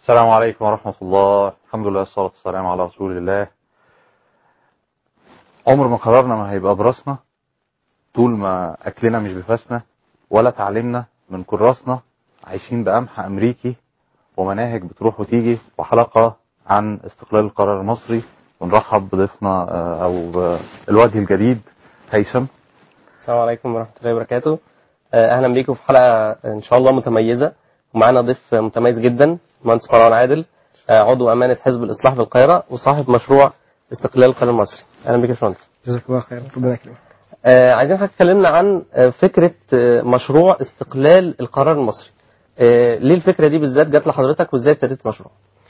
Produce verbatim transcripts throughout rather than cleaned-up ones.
السلام عليكم ورحمة الله. الحمد لله والصلاة والسلام على رسول الله. عمر ما قررنا ما هيبقى براسنا طول ما أكلنا مش بفاسنا ولا تعليمنا من كراسنا، عايشين بقمح أمريكي ومناهج بتروح وتيجي، وحلقة عن استقلال القرار المصري. ونرحب بضيفنا أو الوجه الجديد هيثم. السلام عليكم ورحمة الله وبركاته. أهلا بيكم في حلقة إن شاء الله متميزة، ومعنا ضيف متميز جدا، مهندس مروان عادل، عضو أمانة حزب الإصلاح بالقاهرة وصاحب مشروع استقلال القرار المصري. أهلا بك يا باشمهندس. جزاك الله خير، ربنا يكرمك. آه عايزين حضرتك تكلمنا عن فكرة مشروع استقلال القرار المصري. آه ليه الفكرة دي بالذات جات لحضرتك وإزاي ابتديت مشروع؟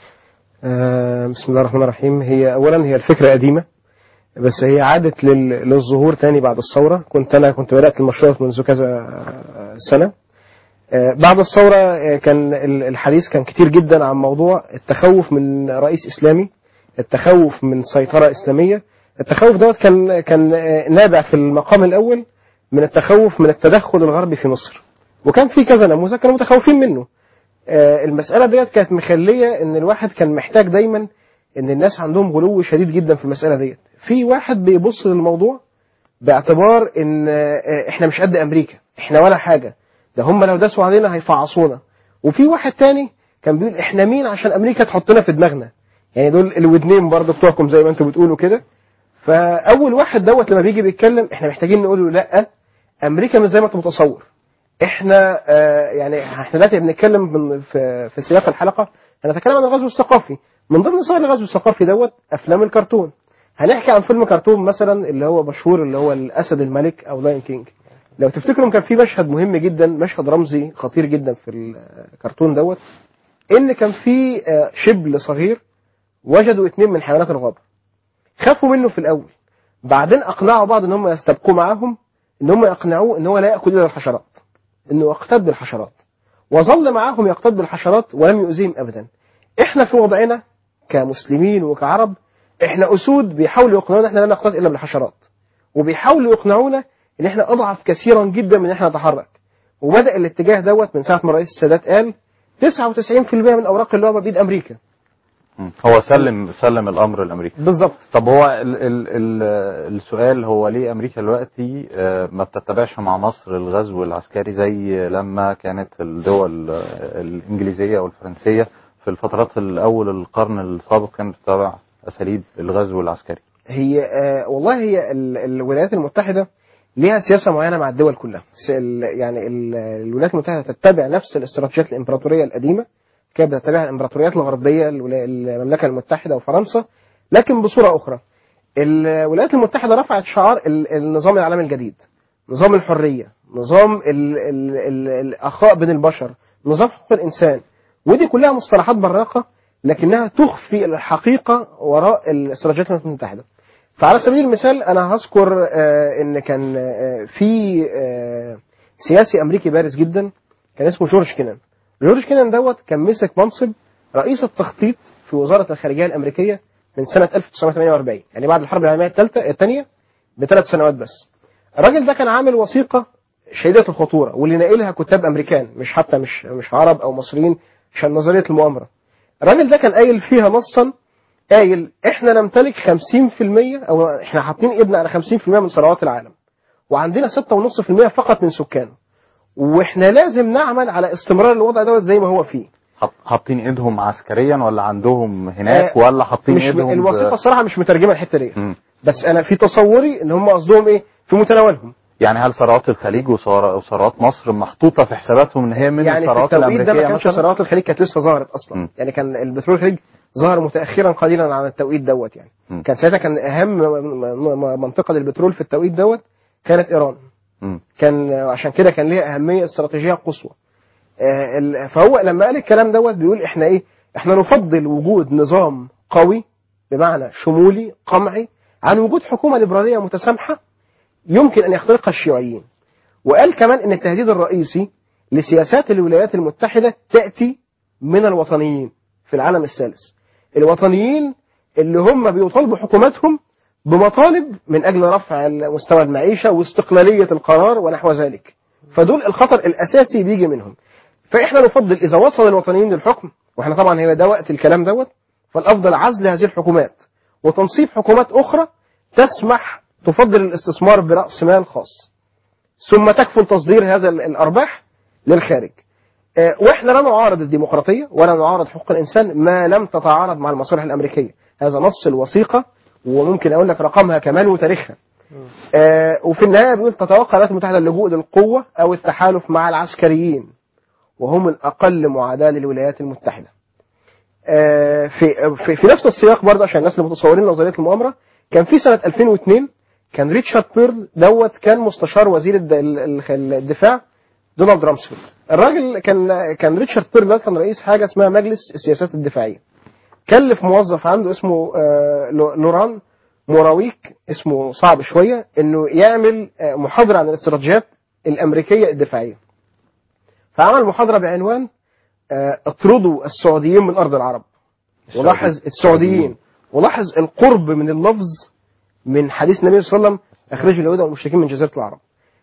آه بسم الله الرحمن الرحيم. هي أولا هي الفكرة قديمة، بس هي عادت لل... للظهور تاني بعد الثورة. كنت أنا كنت بدأت المشروع منذ كذا سنة. آه بعد الثورة آه كان الحديث كان كتير جدا عن موضوع التخوف من رئيس إسلامي، التخوف من سيطرة إسلامية. التخوف دوت كان كان نابع في المقام الأول من التخوف من التدخل الغربي في مصر، وكان في كذا نموذج كانوا متخوفين منه. المسألة ديت كانت مخلية إن الواحد كان محتاج دايما إن الناس عندهم غلو شديد جدا في المسألة ديت. في واحد بيبص للموضوع باعتبار إن إحنا مش قد أمريكا، إحنا ولا حاجة، ده هم لو داسوا علينا هيفعصونا. وفي واحد تاني كان بيقول إحنا مين عشان أمريكا تحطنا في دماغنا. يعني دول الودنين برضه بتوعكم زي ما انتم بتقولوا كده. فاول واحد دوت لما بيجي بيتكلم احنا محتاجين نقول له لا، امريكا مش زي ما انت متصور. احنا آه يعني احنا دلوقتي بنتكلم في في سياق الحلقه هنتكلم عن الغزو الثقافي. من ضمن صور الغزو الثقافي دوت افلام الكرتون. هنحكي عن فيلم كرتون مثلا اللي هو مشهور اللي هو الاسد الملك او لاين كينج. لو تفتكروا كان في مشهد مهم جدا، مشهد رمزي خطير جدا في الكرتون دوت، ان كان في آه شبل صغير وجدوا اثنين من حيوانات الغابة، خافوا منه في الأول، بعدين أقنعوا بعض إن هم يستبقوا معاهم، إن هم يقنعوه إن هو لا يأكل إلا الحشرات، إنه يقتاد بالحشرات، وظل معاهم يقتاد بالحشرات ولم يؤذيهم أبدا. إحنا في وضعنا كمسلمين وكعرب إحنا أسود بيحاولوا يقنعونا إحنا لا نقتاد إلا بالحشرات، وبيحاولوا يقنعونا إن إحنا أضعف كثيرا جدا من إن إحنا نتحرك. وبدأ الاتجاه دوت من ساعة ما رئيس السادات قال تسعة وتسعين بالمئة من أوراق اللعبة بإيد أمريكا. هو سلم سلم الامر الامريكي بالظبط. طب هو ال ال ال السؤال هو ليه امريكا دلوقتي ما بتتبعش مع مصر الغزو العسكري زي لما كانت الدول الانجليزيه والفرنسيه في الفترات الاول القرن السابق كانت بتتبع اساليب الغزو العسكري؟ هي آه والله هي ال الولايات المتحده ليها سياسه معينه مع الدول كلها. يعني الولايات المتحده تتبع نفس الاستراتيجيات الامبراطوريه القديمه، كانت بتتبع الامبراطوريات الغربيه، المملكه المتحده وفرنسا، لكن بصوره اخرى. الولايات المتحده رفعت شعار النظام العالمي الجديد، نظام الحريه، نظام ال ال ال الاخاء بين البشر، نظام حقوق الانسان. ودي كلها مصطلحات براقه لكنها تخفي الحقيقه وراء الاستراتيجيات الولايات المتحده. فعلى سبيل المثال انا هذكر آه ان كان آه في آه سياسي امريكي بارز جدا كان اسمه جورج كينان. جورج كينان دوت كان مسك منصب رئيس التخطيط في وزارة الخارجية الأمريكية من سنة ألف وتسعمائة وثمانية وأربعين، يعني بعد الحرب العالمية الثالثة الثانية بثلاث سنوات بس. الراجل ده كان عامل وثيقة شديدة الخطورة واللي ناقلها كتاب أمريكان، مش حتى مش مش عرب أو مصريين، عشان نظرية المؤامرة. الراجل ده كان قايل فيها نصا، قايل إحنا نمتلك خمسين بالمئة أو إحنا حاطين إيدنا على خمسين بالمئة من ثروات العالم، وعندنا ستة فاصلة خمسة بالمئة فقط من سكانه، واحنا لازم نعمل على استمرار الوضع دوت زي ما هو فيه. حاطين ايدهم عسكريا ولا عندهم هناك ولا حاطين ايدهم؟ الوثيقه الصراحه مش مترجمه الحته ديت، بس انا في تصوري ان هم قصدهم ايه في متناولهم. يعني هل ثروات الخليج وثروات مصر محطوطه في حساباتهم ان هي من يعني الثروات الامريكيه؟ يعني في التوقيت ده ما كانش ثروات الخليج كانت لسه ظهرت اصلا. م. يعني كان البترول الخليج ظهر متاخرا قليلا عن التوقيت دوت. يعني م. كان ساعتها كان اهم منطقه للبترول في التوقيت دوت كانت ايران. م. كان عشان كده كان ليها اهميه استراتيجيه قصوى. آه فهو لما قال الكلام دوت بيقول احنا ايه، احنا نفضل وجود نظام قوي بمعنى شمولي قمعي عن وجود حكومه ليبراليه متسامحه يمكن ان يخترقها الشيوعيين. وقال كمان ان التهديد الرئيسي لسياسات الولايات المتحده تاتي من الوطنيين في العالم الثالث، الوطنيين اللي هم بيطالبوا حكوماتهم بمطالب من اجل رفع مستوى المعيشه واستقلاليه القرار ونحو ذلك. فدول الخطر الاساسي بيجي منهم. فاحنا نفضل اذا وصل الوطنيين للحكم، واحنا طبعا هي ده وقت الكلام دوت، فالافضل عزل هذه الحكومات وتنصيب حكومات اخرى تسمح تفضل الاستثمار براس مال خاص، ثم تكفل تصدير هذا الارباح للخارج. آه، واحنا لا نعارض الديمقراطيه ولا نعارض حقوق الانسان ما لم تتعارض مع المصالح الامريكيه، هذا نص الوثيقه وممكن اقول لك رقمها كمان وتاريخها. آه، وفي النهايه بيقول تتوقع الولايات المتحده اللجوء للقوه او التحالف مع العسكريين وهم الاقل معاداه للولايات المتحده. آه، في في في نفس السياق برضه عشان الناس اللي متصورين نظريه المؤامره، كان في سنه ألفين واثنين كان ريتشارد بيرل دوت كان مستشار وزير الد- ال- ال- الدفاع دونالد رامسفيلد. الراجل كان كان ريتشارد بيرل ده كان رئيس حاجه اسمها مجلس السياسات الدفاعيه. كلف موظف عنده اسمه آه، لو- لوران موراويك، اسمه صعب شويه، انه يعمل آه، محاضره عن الاستراتيجيات الامريكيه الدفاعيه. فعمل محاضره بعنوان آه، اطردوا السعوديين من ارض العرب. ولاحظ السعوديين، ولاحظ القرب من اللفظ من حديث النبي صلى الله عليه وسلم اخرجوا اليهود والمشركين من جزيره العرب.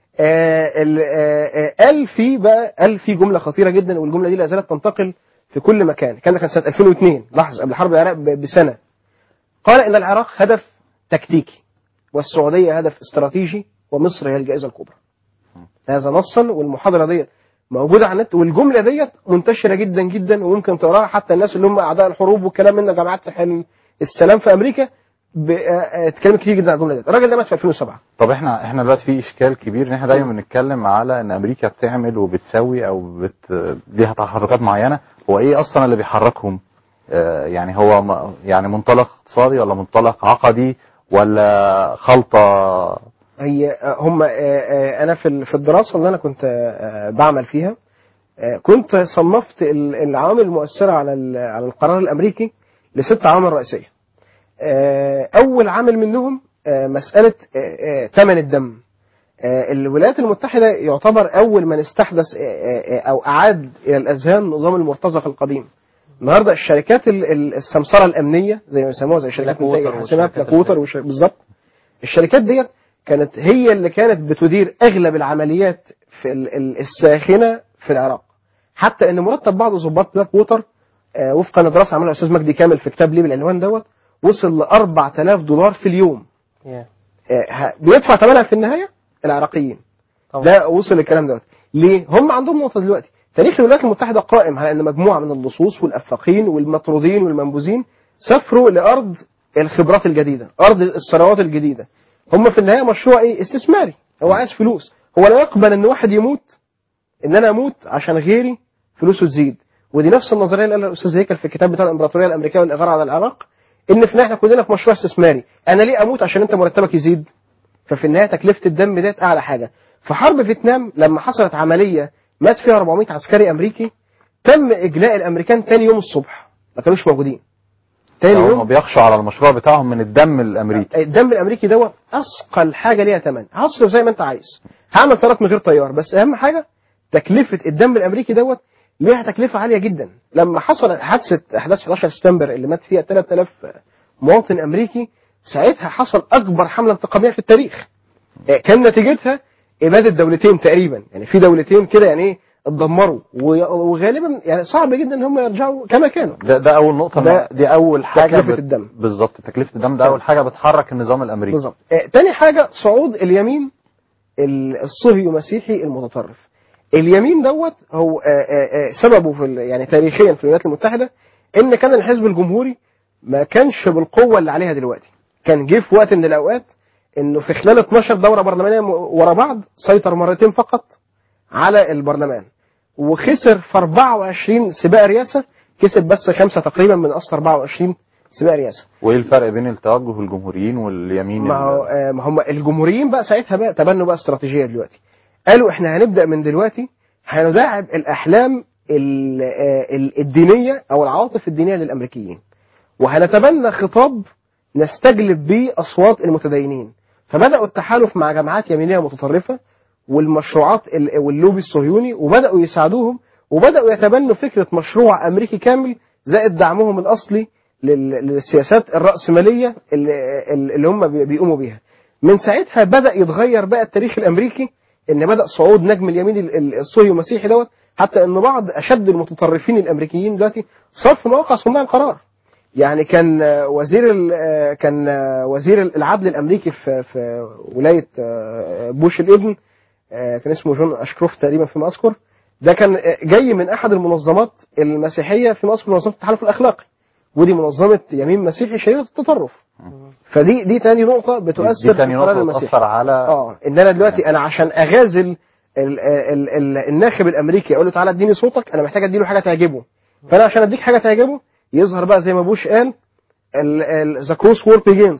آه ال- آه آه قال في بقى قال في جمله خطيره جدا، والجمله دي لا زالت تنتقل في كل مكان. كان ده كان سنه ألفين واثنين، لاحظ قبل حرب العراق ب- بسنه. قال ان العراق هدف تكتيكي والسعوديه هدف استراتيجي ومصر هي الجائزه الكبرى. هذا نصا، والمحاضره ديت موجوده على النت، والجمله ديت منتشره جدا جدا وممكن تقراها حتى الناس اللي هم اعداء الحروب والكلام من جماعات الحل- السلام في امريكا ب- آه، آه، اتكلم كتير جدا عن الجمله ديت. الراجل ده مات في ألفين وسبعة. طب احنا احنا دلوقتي في اشكال كبير ان احنا دايما بنتكلم على ان امريكا بتعمل وبتسوي او بت ليها تحركات معينه. هو ايه اصلا اللي بيحركهم؟ آه يعني هو م- يعني منطلق اقتصادي ولا منطلق عقدي ولا خلطه؟ هي آه، هم آه، آه، انا في ال- في الدراسه اللي انا كنت آه، آه، بعمل فيها، آه، كنت صنفت ال- العوامل المؤثره على ال- على القرار الامريكي لست عوامل رئيسيه. آه، اول عامل منهم آه، مساله آه، آه، ثمن الدم. آه، الولايات المتحده يعتبر اول من استحدث آه، آه، او اعاد الى الاذهان نظام المرتزقه القديم. النهارده الشركات ال- ال- السمسره الامنيه زي ما يسموها، زي شركات بلاك ووتر الانتاج الحاسمات، والشركات بلاك ووتر وش- بالظبط. الشركات ديت كانت هي اللي كانت بتدير اغلب العمليات في ال- ال- الساخنه في العراق. حتى ان مرتب بعض ضباط بلاك ووتر آه، وفقا لدراسه عملها الاستاذ مجدي كامل في كتاب ليه بالعنوان دوت وصل ل أربعة آلاف دولار في اليوم. يا. آه، ه- بيدفع ثمنها في النهايه العراقيين. طبعا. ده وصل الكلام دوت ليه؟ هم عندهم نقطه دلوقتي، تاريخ الولايات المتحده قائم على ان مجموعه من اللصوص والافاقين والمطرودين والمنبوذين سافروا لارض الخبرات الجديده، ارض الثروات الجديده. هم في النهايه مشروع ايه؟ استثماري، هو عايز فلوس. هو لا يقبل ان واحد يموت، ان انا اموت عشان غيري فلوسه تزيد. ودي نفس النظريه اللي قالها الاستاذ هيكل في الكتاب بتاع الامبراطوريه الامريكيه والاغاره على العراق، ان في النهايه احنا كلنا في مشروع استثماري. انا ليه اموت عشان انت مرتبك يزيد؟ ففي النهايه تكلفه الدم ديت اعلى حاجه. في حرب فيتنام لما حصلت عمليه مات فيها أربعمائة عسكري امريكي، تم اجلاء الامريكان تاني يوم الصبح، ما كانوش موجودين. تاني هم يوم بيخشوا على المشروع بتاعهم من الدم الامريكي. الدم الامريكي دوت اثقل حاجه ليها ثمن. هصرف زي ما انت عايز، هعمل طيارات من غير طيار، بس اهم حاجه تكلفه الدم الامريكي دوت ليها تكلفه عاليه جدا. لما حصل حادثه احداث أحد عشر سبتمبر اللي مات فيها ثلاثة آلاف مواطن امريكي، ساعتها حصل اكبر حمله انتقاميه في التاريخ. آه، كان نتيجتها اباده دولتين تقريبا، يعني في دولتين كده يعني ايه اتدمروا، و- وغالبا يعني صعب جدا ان هم يرجعوا كما كانوا. ده ده اول نقطه، ده دي اول حاجه تكلفة الدم. بالظبط، تكلفه الدم ده اول حاجه بتحرك النظام الامريكي. بالظبط. آه، تاني حاجه صعود اليمين ال- الصهيو مسيحي المتطرف. اليمين دوت هو آه، آه، آه، سببه في ال- يعني تاريخيا في الولايات المتحده ان كان الحزب الجمهوري ما كانش بالقوه اللي عليها دلوقتي. كان جه في وقت من الاوقات انه في خلال اتناشر دوره برلمانيه م- ورا بعض سيطر مرتين فقط على البرلمان، وخسر في أربعة وعشرين سباق رئاسه، كسب بس خمسه تقريبا من اصل أربعة وعشرين سباق رئاسه. وايه الفرق بين التوجه الجمهوريين واليمين؟ ما هو ال- آه، ما هم الجمهوريين بقى ساعتها بقى تبنوا بقى استراتيجيه دلوقتي. قالوا احنا هنبدا من دلوقتي هنداعب الاحلام ال- آه، ال- الدينيه او العواطف الدينيه للامريكيين، وهنتبنى خطاب نستجلب بيه اصوات المتدينين. فبداوا التحالف مع جماعات يمينيه متطرفه والمشروعات ال- واللوبي الصهيوني، وبداوا يساعدوهم، وبداوا يتبنوا فكره مشروع امريكي كامل زائد دعمهم الاصلي لل- للسياسات الرأسمالية اللي, اللي هم بي- بيقوموا بيها. من ساعتها بدأ يتغير بقى التاريخ الأمريكي، إن بدأ صعود نجم اليمين ال- ال- الصهيو المسيحي دوت حتى ان بعض اشد المتطرفين الامريكيين دلوقتي صار في مواقع صناع القرار. يعني كان وزير كان وزير العدل الامريكي في في ولايه بوش الابن، كان اسمه جون اشكروف تقريبا فيما اذكر، ده كان جاي من احد المنظمات المسيحيه فيما اذكر منظمه التحالف الاخلاقي، ودي منظمه يمين مسيحي شديد التطرف. فدي دي تاني نقطه بتؤثر في القرار المسيحي على اه ان انا دلوقتي انا عشان اغازل ال ال ال الناخب الامريكي اقول له تعالى اديني صوتك، انا محتاج اديله حاجه تعجبه. فانا عشان اديك حاجه تعجبه يظهر بقى زي ما بوش قال ذا كروس وور بيجينز،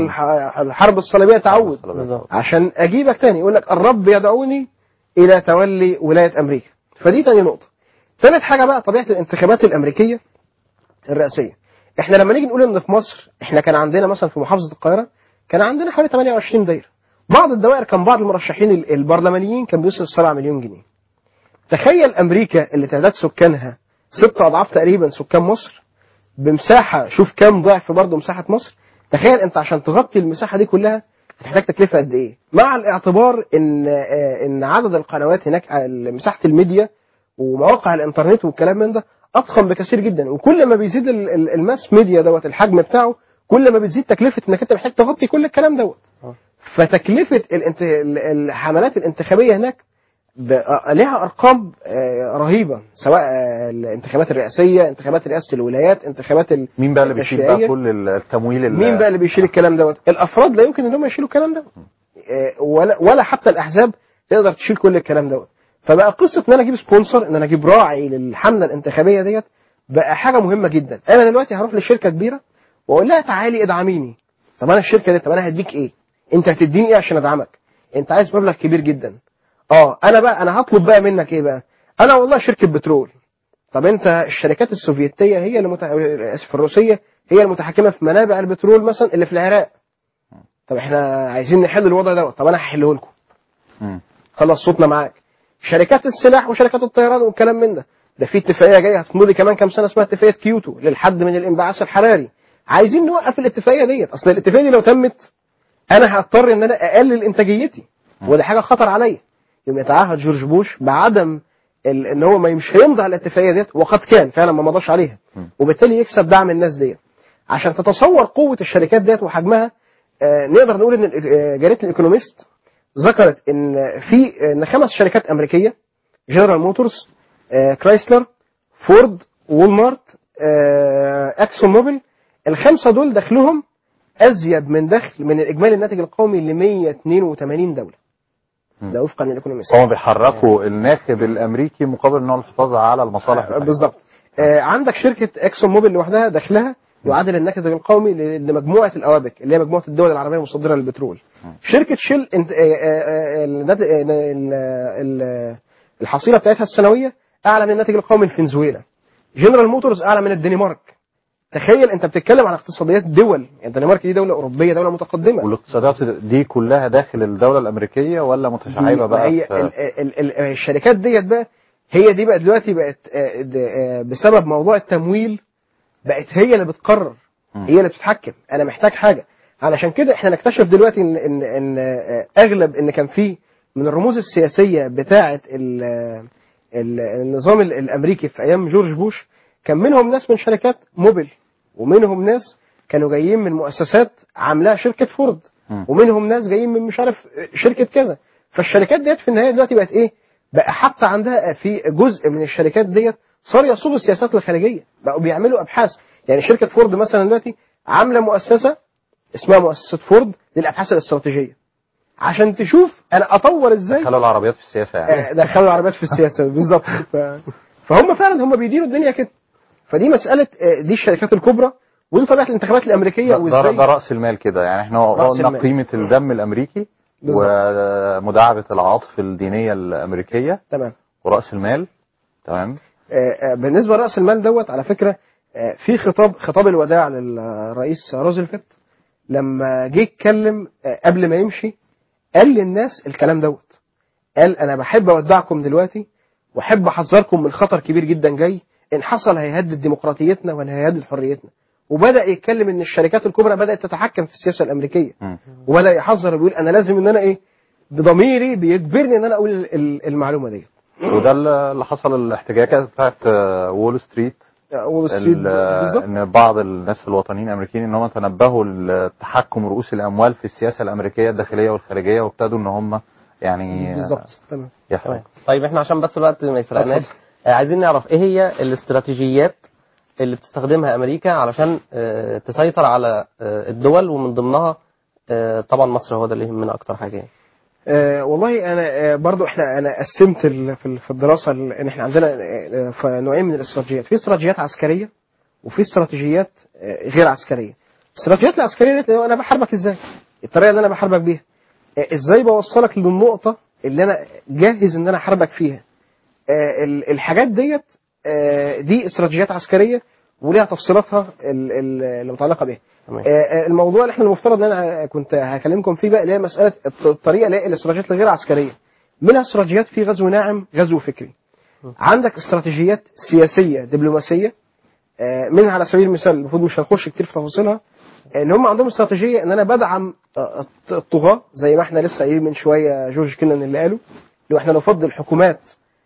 الحرب الصليبيه تعود، عشان اجيبك تاني يقول لك الرب يدعوني الى تولي ولايه امريكا. فدي تاني نقطه. ثالث حاجه بقى طبيعه الانتخابات الامريكيه الرئاسيه. احنا لما نيجي نقول ان في مصر احنا كان عندنا مثلا في محافظه القاهره كان عندنا حوالي ثمانية وعشرين دايره، بعض الدوائر كان بعض المرشحين البرلمانيين كان بيصرف سبعة مليون جنيه. تخيل امريكا اللي تعداد سكانها ست اضعاف تقريبا سكان مصر بمساحه، شوف كام ضعف برضه مساحه مصر. تخيل انت عشان تغطي المساحه دي كلها هتحتاج تكلفه قد ايه، مع الاعتبار ان ان عدد القنوات هناك، مساحه الميديا ومواقع الانترنت والكلام من ده اضخم بكثير جدا، وكل ما بيزيد الماس ميديا دوت الحجم بتاعه كل ما بتزيد تكلفه انك انت محتاج تغطي كل الكلام دوت. فتكلفه الحملات الانتخابيه هناك لها ارقام رهيبه، سواء الانتخابات الرئاسيه، انتخابات رئاسه الولايات، انتخابات مين بقى اللي بيشيل بقى كل التمويل؟ مين بقى اللي بيشيل الكلام دوت؟ الافراد لا يمكن ان هم يشيلوا الكلام دوت، ولا ولا حتى الاحزاب تقدر تشيل كل الكلام دوت. فبقى قصه ان انا اجيب سبونسر، ان انا اجيب راعي للحمله الانتخابيه ديت بقى حاجه مهمه جدا. انا دلوقتي هروح لشركه كبيره واقول لها تعالي ادعميني. طب انا الشركه دي، طب انا هديك ايه؟ انت هتديني ايه عشان ادعمك؟ انت عايز مبلغ كبير جدا. اه انا بقى انا هطلب بقى منك ايه بقى؟ انا والله شركه بترول. طب انت الشركات السوفيتيه هي اللي مت... اسف الروسيه هي المتحكمه في منابع البترول مثلا اللي في العراق. طب احنا عايزين نحل الوضع دوت، طب انا هحله لكم. خلاص صوتنا معاك. شركات السلاح وشركات الطيران والكلام من ده، ده في اتفاقيه جايه هتمضي كمان كام سنه اسمها اتفاقيه كيوتو للحد من الانبعاث الحراري. عايزين نوقف الاتفاقيه ديت، اصل الاتفاقيه دي لو تمت انا هضطر ان انا اقلل انتاجيتي، وده حاجه خطر عليا. يوم يتعهد جورج بوش بعدم ان هو ما مش هيمضي على الاتفاقيه ديت، وقد كان فعلا ما مضاش عليها، وبالتالي يكسب دعم الناس ديت. عشان تتصور قوه الشركات ديت وحجمها، آه نقدر نقول ان جريده الايكونوميست ذكرت ان في ان خمس شركات امريكيه، جنرال موتورز، آه كرايسلر، فورد، وولمارت، آه اكسون موبيل، الخمسه دول دخلهم ازيد من دخل من الاجمالي الناتج القومي ل مية واثنين وثمانين دوله. ده وفقا للايكونوميست. هم بيحركوا الناخب الامريكي مقابل ان هو الحفاظ على المصالح آه بالظبط. آه عندك شركه اكسون موبيل لوحدها دخلها يعادل الناتج القومي لمجموعه الاوابك اللي هي مجموعه الدول العربيه المصدره للبترول. شركه شيل انت الحصيله بتاعتها السنويه اعلى من الناتج القومي لفنزويلا. جنرال موتورز اعلى من الدنمارك. تخيل انت بتتكلم عن اقتصاديات دول، يعني الدنمارك دي دوله اوروبيه، دوله متقدمه. والاقتصادات دي كلها داخل الدوله الامريكيه ولا متشعبه بقى؟ هي ال ال ال الشركات ديت بقى هي دي بقى دلوقتي بقت بسبب موضوع التمويل بقت هي اللي بتقرر، هي اللي بتتحكم. انا محتاج حاجه، علشان كده احنا نكتشف دلوقتي ان ان, إن اغلب ان كان في من الرموز السياسيه بتاعه النظام الامريكي في ايام جورج بوش كان منهم ناس من شركات موبيل، ومنهم ناس كانوا جايين من مؤسسات عاملاها شركه فورد، ومنهم ناس جايين من مش عارف شركه كذا. فالشركات ديت في النهايه دلوقتي بقت ايه؟ بقى حتى عندها في جزء من الشركات ديت صار يصوغ السياسات الخارجيه، بقوا بيعملوا ابحاث. يعني شركه فورد مثلا دلوقتي عامله مؤسسه اسمها مؤسسه فورد للابحاث الاستراتيجيه، عشان تشوف انا اطور ازاي. دخلوا العربيات في السياسه يعني. دخلوا العربيات في السياسه بالظبط. ف... فهم فعلا هم بيديروا الدنيا كده. فدي مساله، دي الشركات الكبرى، ودي طبيعه الانتخابات الامريكيه. وازاي ده راس المال كده، يعني احنا قلنا قيمه الدم الامريكي بالزبط. ومداعبه العواطف الدينيه الامريكيه. تمام. وراس المال. تمام. بالنسبه لراس المال دوت على فكره في خطاب خطاب الوداع للرئيس روزفلت لما جه يتكلم قبل ما يمشي قال للناس الكلام دوت، قال انا بحب اودعكم دلوقتي واحب احذركم من خطر كبير جدا جاي، ان حصل هيهدد ديمقراطيتنا وهيهدد حريتنا. وبدا يتكلم ان الشركات الكبرى بدات تتحكم في السياسه الامريكيه، م. وبدا يحذر ويقول انا لازم ان انا ايه بضميري بيجبرني ان انا اقول المعلومه دي. وده اللي حصل الاحتجاجات بتاعت وول ستريت وول ستريت بالظبط. ان بعض الناس الوطنيين الامريكيين ان هم تنبهوا لتحكم رؤوس الاموال في السياسه الامريكيه الداخليه والخارجيه، وابتدوا ان هم يعني بالظبط. تمام. تمام. طيب احنا عشان بس الوقت ما يسرقناش، عايزين نعرف ايه هي الاستراتيجيات اللي بتستخدمها امريكا علشان اه تسيطر على اه الدول، ومن ضمنها اه طبعا مصر هو ده اللي يهمنا اكتر حاجه يعني. أه والله انا أه برضو احنا انا قسمت في الدراسه ان احنا عندنا أه نوعين من الاستراتيجيات، في استراتيجيات عسكريه وفي استراتيجيات أه غير عسكريه. الاستراتيجيات العسكريه دي انا بحاربك ازاي، الطريقه اللي انا بحاربك بيها أه ازاي بوصلك للنقطه اللي انا جاهز ان انا احاربك فيها. أه الحاجات ديت أه دي استراتيجيات عسكريه وليها تفصيلاتها اللي متعلقه بها. آه الموضوع اللي احنا المفترض ان انا كنت هكلمكم فيه بقى اللي هي مساله الطريقه اللي هي الاستراتيجيات الغير عسكريه. منها استراتيجيات في غزو ناعم، غزو فكري. عندك استراتيجيات سياسيه دبلوماسيه، آه منها على سبيل المثال المفروض مش هنخش كتير في تفاصيلها، ان هم عندهم استراتيجيه ان انا بدعم الطغاه زي ما احنا لسه قايلين من شويه جورج كينان اللي قاله، لو احنا نفضل حكومات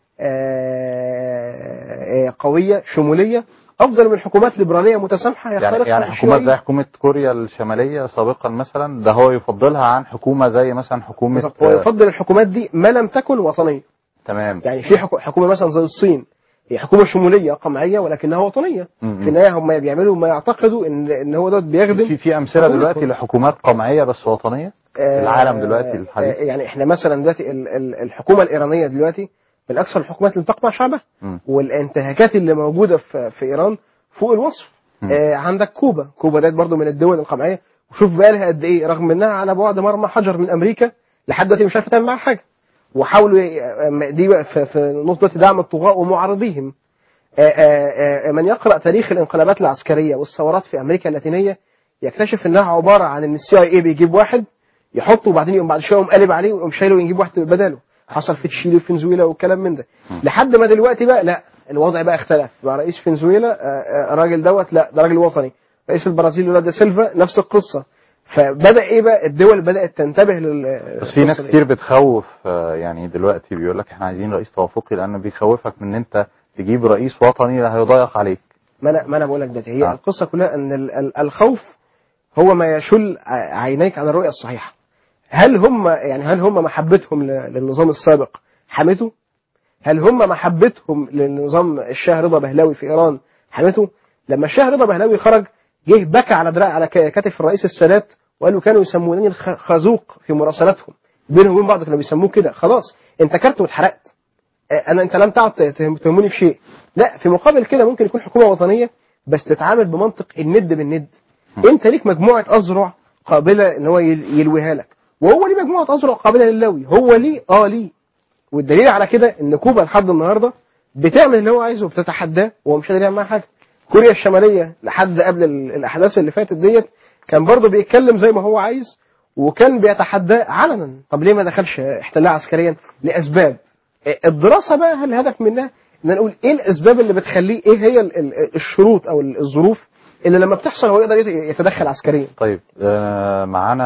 آه قويه شموليه افضل من حكومات ليبراليه متسامحه يعني يعني حكومات زي حكومه كوريا الشماليه سابقا مثلا، ده هو يفضلها عن حكومه زي مثلا حكومه هو يفضل الحكومات دي ما لم تكن وطنيه. تمام. يعني في حكومه مثلا زي الصين هي حكومه شموليه قمعيه ولكنها وطنيه. م- في النهايه هم بيعملوا ما يعتقدوا ان ان هو ده بيخدم. في في امثله دلوقتي لحكومات قمعيه بس وطنيه في العالم دلوقتي الحديث. يعني احنا مثلا دلوقتي الحكومه الايرانيه دلوقتي من اكثر الحكومات اللي بتقمع شعبها، والانتهاكات اللي موجوده في في ايران فوق الوصف. آه عندك كوبا، كوبا ديت برضو من الدول القمعيه، وشوف بقى لها قد ايه رغم انها على بعد مرمى حجر من امريكا لحد دلوقتي مش عارفه تعمل معاها حاجه. وحاولوا دي بقى في, في نقطه دعم الطغاة ومعارضيهم. آه آه من يقرا تاريخ الانقلابات العسكريه والثورات في امريكا اللاتينيه يكتشف انها عباره عن ان السي اي اي بيجيب واحد يحطه وبعدين يقوم بعد شويه يقوم قالب عليه ويقوم شايله ويجيب واحد بداله. حصل في تشيلي وفنزويلا والكلام من ده، لحد ما دلوقتي بقى لا الوضع بقى اختلف. بقى رئيس فنزويلا الراجل دوت لا ده راجل وطني، رئيس البرازيل لولا دا سيلفا نفس القصه. فبدا ايه بقى الدول بدات تنتبه لل بس في ناس كتير بتخوف يعني دلوقتي بيقول لك احنا عايزين رئيس توافقي لانه بيخوفك من ان انت تجيب رئيس وطني هيضايق عليك. ما انا ما انا بقول لك ده هي آه. القصه كلها ان الخوف هو ما يشل عينيك عن الرؤيه الصحيحه. هل هم يعني هل هم محبتهم للنظام السابق حمته؟ هل هم محبتهم للنظام الشاه رضا بهلاوي في ايران حمته؟ لما الشاه رضا بهلاوي خرج جه بكى على دراع على كتف الرئيس السادات وقال له كانوا يسمونني الخازوق في مراسلاتهم بينهم وبين بعض، كانوا بيسموه كده. خلاص انت كرت واتحرقت، انا انت لم تعد تهمني في شيء. لا في مقابل كده ممكن يكون حكومه وطنيه بس تتعامل بمنطق الند بالند. انت ليك مجموعه اذرع قابله ان هو يلويها لك، وهو ليه مجموعه اذرع قابله للوي. هو ليه اه ليه والدليل على كده ان كوبا لحد النهارده بتعمل اللي هو عايزه وبتتحداه وهو مش قادر يعمل معاه حاجه. كوريا الشماليه لحد قبل الاحداث اللي فاتت ديت كان برضه بيتكلم زي ما هو عايز وكان بيتحداه علنا. طب ليه ما دخلش احتلال عسكريا؟ لاسباب. الدراسه بقى هل الهدف منها ان نقول ايه الاسباب اللي بتخليه، ايه هي الشروط او الظروف اللي لما بتحصل هو يقدر يتدخل عسكريا. طيب آه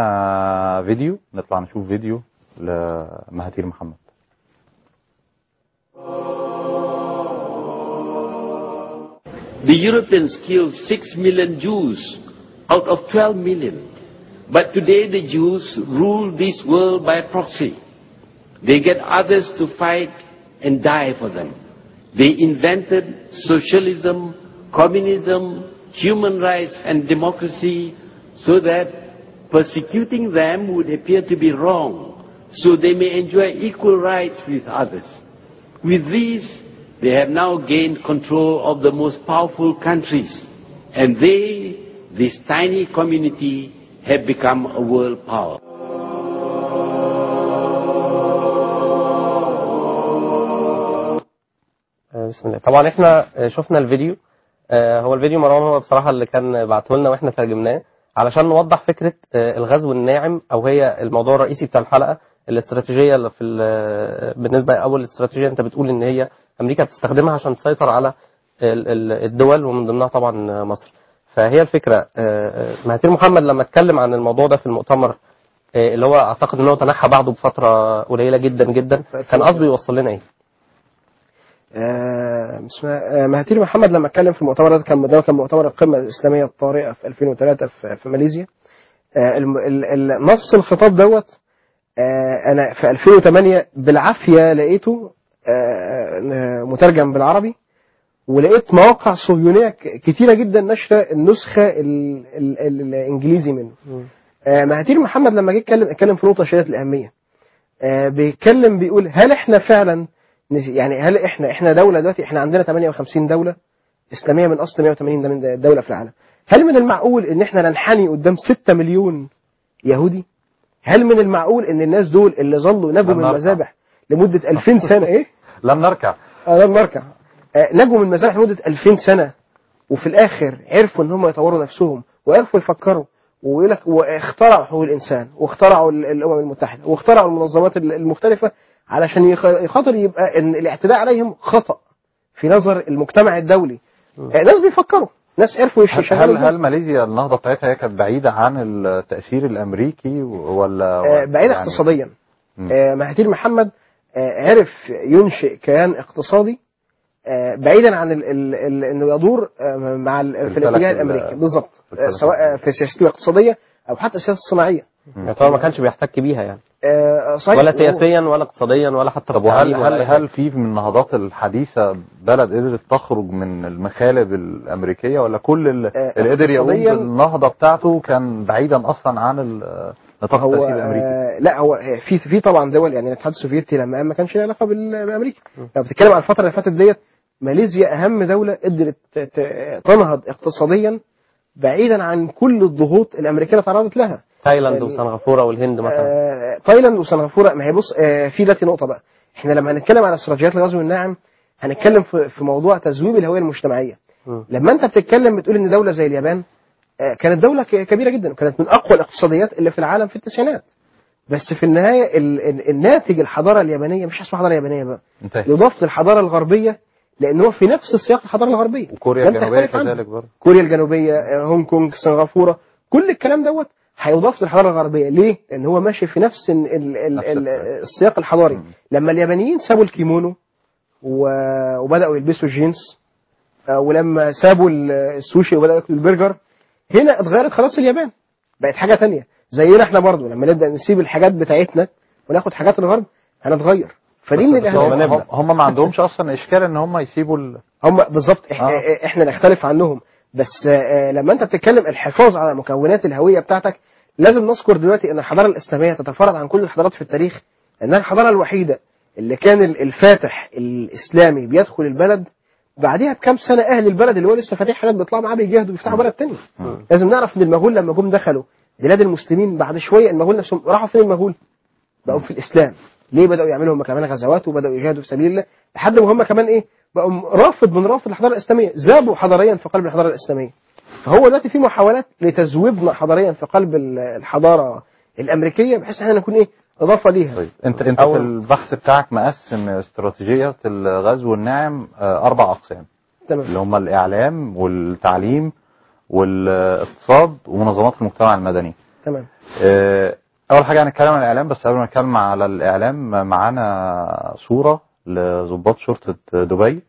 معانا فيديو، نطلع نشوف فيديو لمهاتير محمد. The Europeans killed six million Jews out of twelve million. But today the Jews rule this world by proxy. They get others to fight and die for them. They invented socialism, communism, human rights and democracy so that persecuting them would appear to be wrong, so they may enjoy equal rights with others. With these, they have now gained control of the most powerful countries, and they, this tiny community, have become a world power. بسم الله. طبعا احنا شفنا الفيديو، هو الفيديو مروان هو بصراحة اللي كان بعته لنا واحنا ترجمناه علشان نوضح فكرة الغزو الناعم، او هي الموضوع الرئيسي بتاع الحلقة، الاستراتيجية اللي في بالنسبة اول استراتيجية انت بتقول ان هي امريكا بتستخدمها عشان تسيطر على الدول ومن ضمنها طبعا مصر. فهي الفكرة مهاتير محمد لما اتكلم عن الموضوع ده في المؤتمر اللي هو اعتقد ان هو تنحى بعده بفترة قليلة جدا جدا، كان قصده يوصل لنا ايه؟ آه اسمها آه مهاتير محمد لما اتكلم في المؤتمر ده، كان ده كان مؤتمر القمه الاسلاميه الطارئه في ألفين وثلاثة في, في ماليزيا. آه الم- ال- ال- نص الخطاب دوت آه انا في ألفين وثمانية بالعافيه لقيته آه مترجم بالعربي، ولقيت مواقع صهيونيه ك- كتيره جدا نشره النسخه ال- ال- ال- الانجليزي منه. آه مهاتير محمد لما جه يتكلم اتكلم في نقطه شديده الاهميه. آه بيتكلم بيقول هل احنا فعلا نس- يعني هل احنا احنا دوله دلوقتي، احنا عندنا ثمانية وخمسين دوله اسلاميه من اصل مئة وثمانين ده من دوله في العالم. هل من المعقول ان احنا ننحني قدام ستة مليون يهودي؟ هل من المعقول ان الناس دول اللي ظلوا نجوا لم من نركع. المذابح لمده ألفين سنه ايه؟ لم نركع. اه لم نركع. آه نجوا من المذابح لمده ألفين سنه، وفي الاخر عرفوا ان هم يطوروا نفسهم وعرفوا يفكروا، ويقول لك واخترعوا حقوق الانسان واخترعوا ال- الامم المتحده واخترعوا المنظمات ال- المختلفه علشان يخ- يخاطر يبقى ان الاعتداء عليهم خطا في نظر المجتمع الدولي. آه، ناس بيفكروا، ناس عرفوا هل يشغلوا هل, هل ماليزيا النهضه بتاعتها هي كانت بعيده عن التاثير الامريكي ولا آه، بعيد يعني اقتصاديا. مم. آه، مهاتير محمد آه، عرف ينشئ كيان اقتصادي آه، بعيدا عن ال ال ال انه يدور آه، مع ال- في الفلك الاتجاه ال- الامريكي بالظبط، في الفلك آه، سواء في سياسته الاقتصاديه او حتى السياسه الصناعيه. يعني طبعا ما كانش بيحتك بيها يعني، آه، صحيح. ولا سياسيا ولا اقتصاديا ولا حتى طب في وهل التعليم ولا هل أي حاجة. هل في من النهضات الحديثه بلد قدرت تخرج من المخالب الامريكيه، ولا كل ال- آه، اللي قدر يقوم اقتصادياً بالنهضه بتاعته كان بعيدا اصلا عن ال- نطاق هو التاثير الامريكي؟ آه لا هو في في طبعا دول، يعني الاتحاد السوفيتي لما قام ما كانش له علاقه بال- بامريكا. لو بتتكلم عن الفتره اللي فاتت ديت، ماليزيا اهم دوله قدرت ت- ت- تنهض اقتصاديا بعيدا عن كل الضغوط الامريكيه اللي تعرضت لها. تايلاند يعني وسنغافوره والهند مثلا. آه تايلاند وسنغافوره. ما هي بص آه في دلوقتي نقطه بقى، احنا لما هنتكلم على استراتيجيات الغزو الناعم هنتكلم في في موضوع تذويب الهويه المجتمعيه. م. لما انت بتتكلم بتقول ان دوله زي اليابان آه كانت دوله ك- كبيره جدا، وكانت من اقوى الاقتصاديات اللي في العالم في التسعينات، بس في النهايه ال ال الناتج الحضاره اليابانيه مش اسمها حضاره يابانيه بقى، انتهى. يضاف للحضاره الغربيه لان هو في نفس السياق الحضاره الغربيه. وكوريا لم الجنوبيه تختلف عنه. كذلك برضه. كوريا الجنوبيه، آه، هونج كونج، سنغافوره، كل الكلام دوت هيضاف للحضاره الغربيه. ليه؟ لان هو ماشي في نفس ال ال ال نفس ال الطريقة. السياق الحضاري. مم. لما اليابانيين سابوا الكيمونو و- وبداوا يلبسوا الجينز، آه، ولما سابوا ال- السوشي وبداوا ياكلوا البرجر، هنا اتغيرت خلاص اليابان، بقت حاجه تانية. زينا احنا برضو لما نبدا نسيب الحاجات بتاعتنا وناخد حاجات الغرب هنتغير. فدي من بس هم, الاهداف. هم, هم ما عندهمش اصلا اشكال ان هم يسيبوا ال... هم بالظبط إح- آه. احنا نختلف عنهم، بس آه، لما انت بتتكلم الحفاظ على مكونات الهويه بتاعتك، لازم نذكر دلوقتي ان الحضاره الاسلاميه تتفرد عن كل الحضارات في التاريخ، انها الحضاره الوحيده اللي كان ال- الفاتح الاسلامي بيدخل البلد، بعدها بكام سنه اهل البلد اللي هو لسه فاتح هناك بيطلعوا معاه بيجاهدوا بيفتحوا بلد تاني. لازم نعرف ان المغول لما جم دخلوا بلاد المسلمين بعد شويه، المغول نفسهم راحوا فين؟ المغول بقوا في الاسلام. ليه؟ بداوا يعملوا هم كمان غزوات وبداوا يجاهدوا في سبيل الله، لحد ما هم كمان ايه، بقوا رافض من رافض الحضاره الاسلاميه، ذابوا حضاريا في قلب الحضاره الاسلاميه. فهو دلوقتي في محاولات لتذويبنا حضاريا في قلب ال- الحضاره الامريكيه، بحيث ان احنا نكون ايه، اضافه ليها. طيب انت انت في البحث بتاعك مقسم استراتيجيه الغزو الناعم آه، اربع اقسام، اللي تمام. هم الاعلام والتعليم والاقتصاد ومنظمات المجتمع المدني. تمام. آه، اول حاجه هنتكلم عن الاعلام، بس قبل ما نتكلم على الاعلام معانا صوره لضباط شرطه دبي.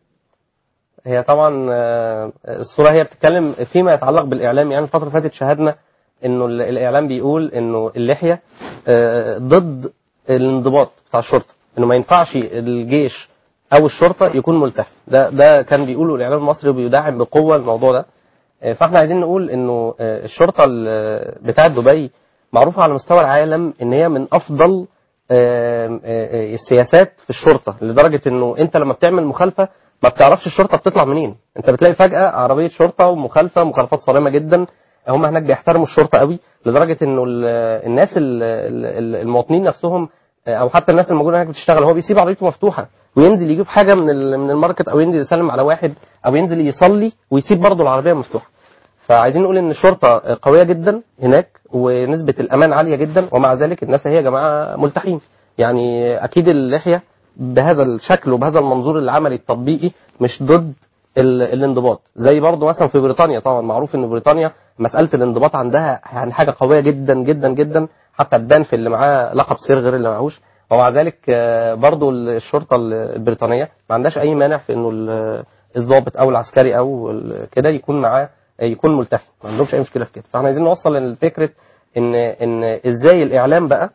هي طبعا آه، الصورة هي بتتكلم فيما يتعلق بالإعلام. يعني الفترة اللي فاتت شاهدنا إنه ال- الإعلام بيقول إنه اللحية آه، ضد الانضباط بتاع الشرطة، إنه ما ينفعش الجيش أو الشرطة يكون ملتحي. ده ده كان بيقوله الإعلام المصري وبيدعم بقوة الموضوع ده. آه، فإحنا عايزين نقول إنه آه، الشرطة ال- بتاعة دبي معروفة على مستوى العالم إن هي من أفضل آه، آه، آه، السياسات في الشرطة، لدرجة إنه أنت لما بتعمل مخالفة ما بتعرفش الشرطه بتطلع منين. انت بتلاقي فجاه عربيه شرطه ومخالفه مخالفات صارمه جدا. هم هناك بيحترموا الشرطه قوي، لدرجه انه ال- الناس ال- ال- المواطنين نفسهم او حتى الناس الموجوده هناك بتشتغل، هو بيسيب عربيته مفتوحه وينزل يجيب حاجه من ال- من الماركت، او ينزل يسلم على واحد، او ينزل يصلي ويسيب برضه العربيه مفتوحه. فعايزين نقول ان الشرطه قويه جدا هناك ونسبه الامان عاليه جدا، ومع ذلك الناس هي يا جماعه ملتحين. يعني اكيد اللحيه بهذا الشكل وبهذا المنظور العملي التطبيقي مش ضد ال- الانضباط. زي برضه مثلا في بريطانيا، طبعا معروف ان بريطانيا مساله الانضباط عندها يعني حاجه قويه جدا جدا جدا، حتى تبان في اللي معاه لقب سير غير اللي معهوش. ومع ذلك آه، برضو الشرطه البريطانيه ما عندهاش اي مانع في انه ال- الضابط او العسكري او ال- كده يكون معاه يكون ملتحي، ما عندهمش اي مشكله في كده. فاحنا عايزين نوصل لفكره ان ان ازاي الاعلام بقى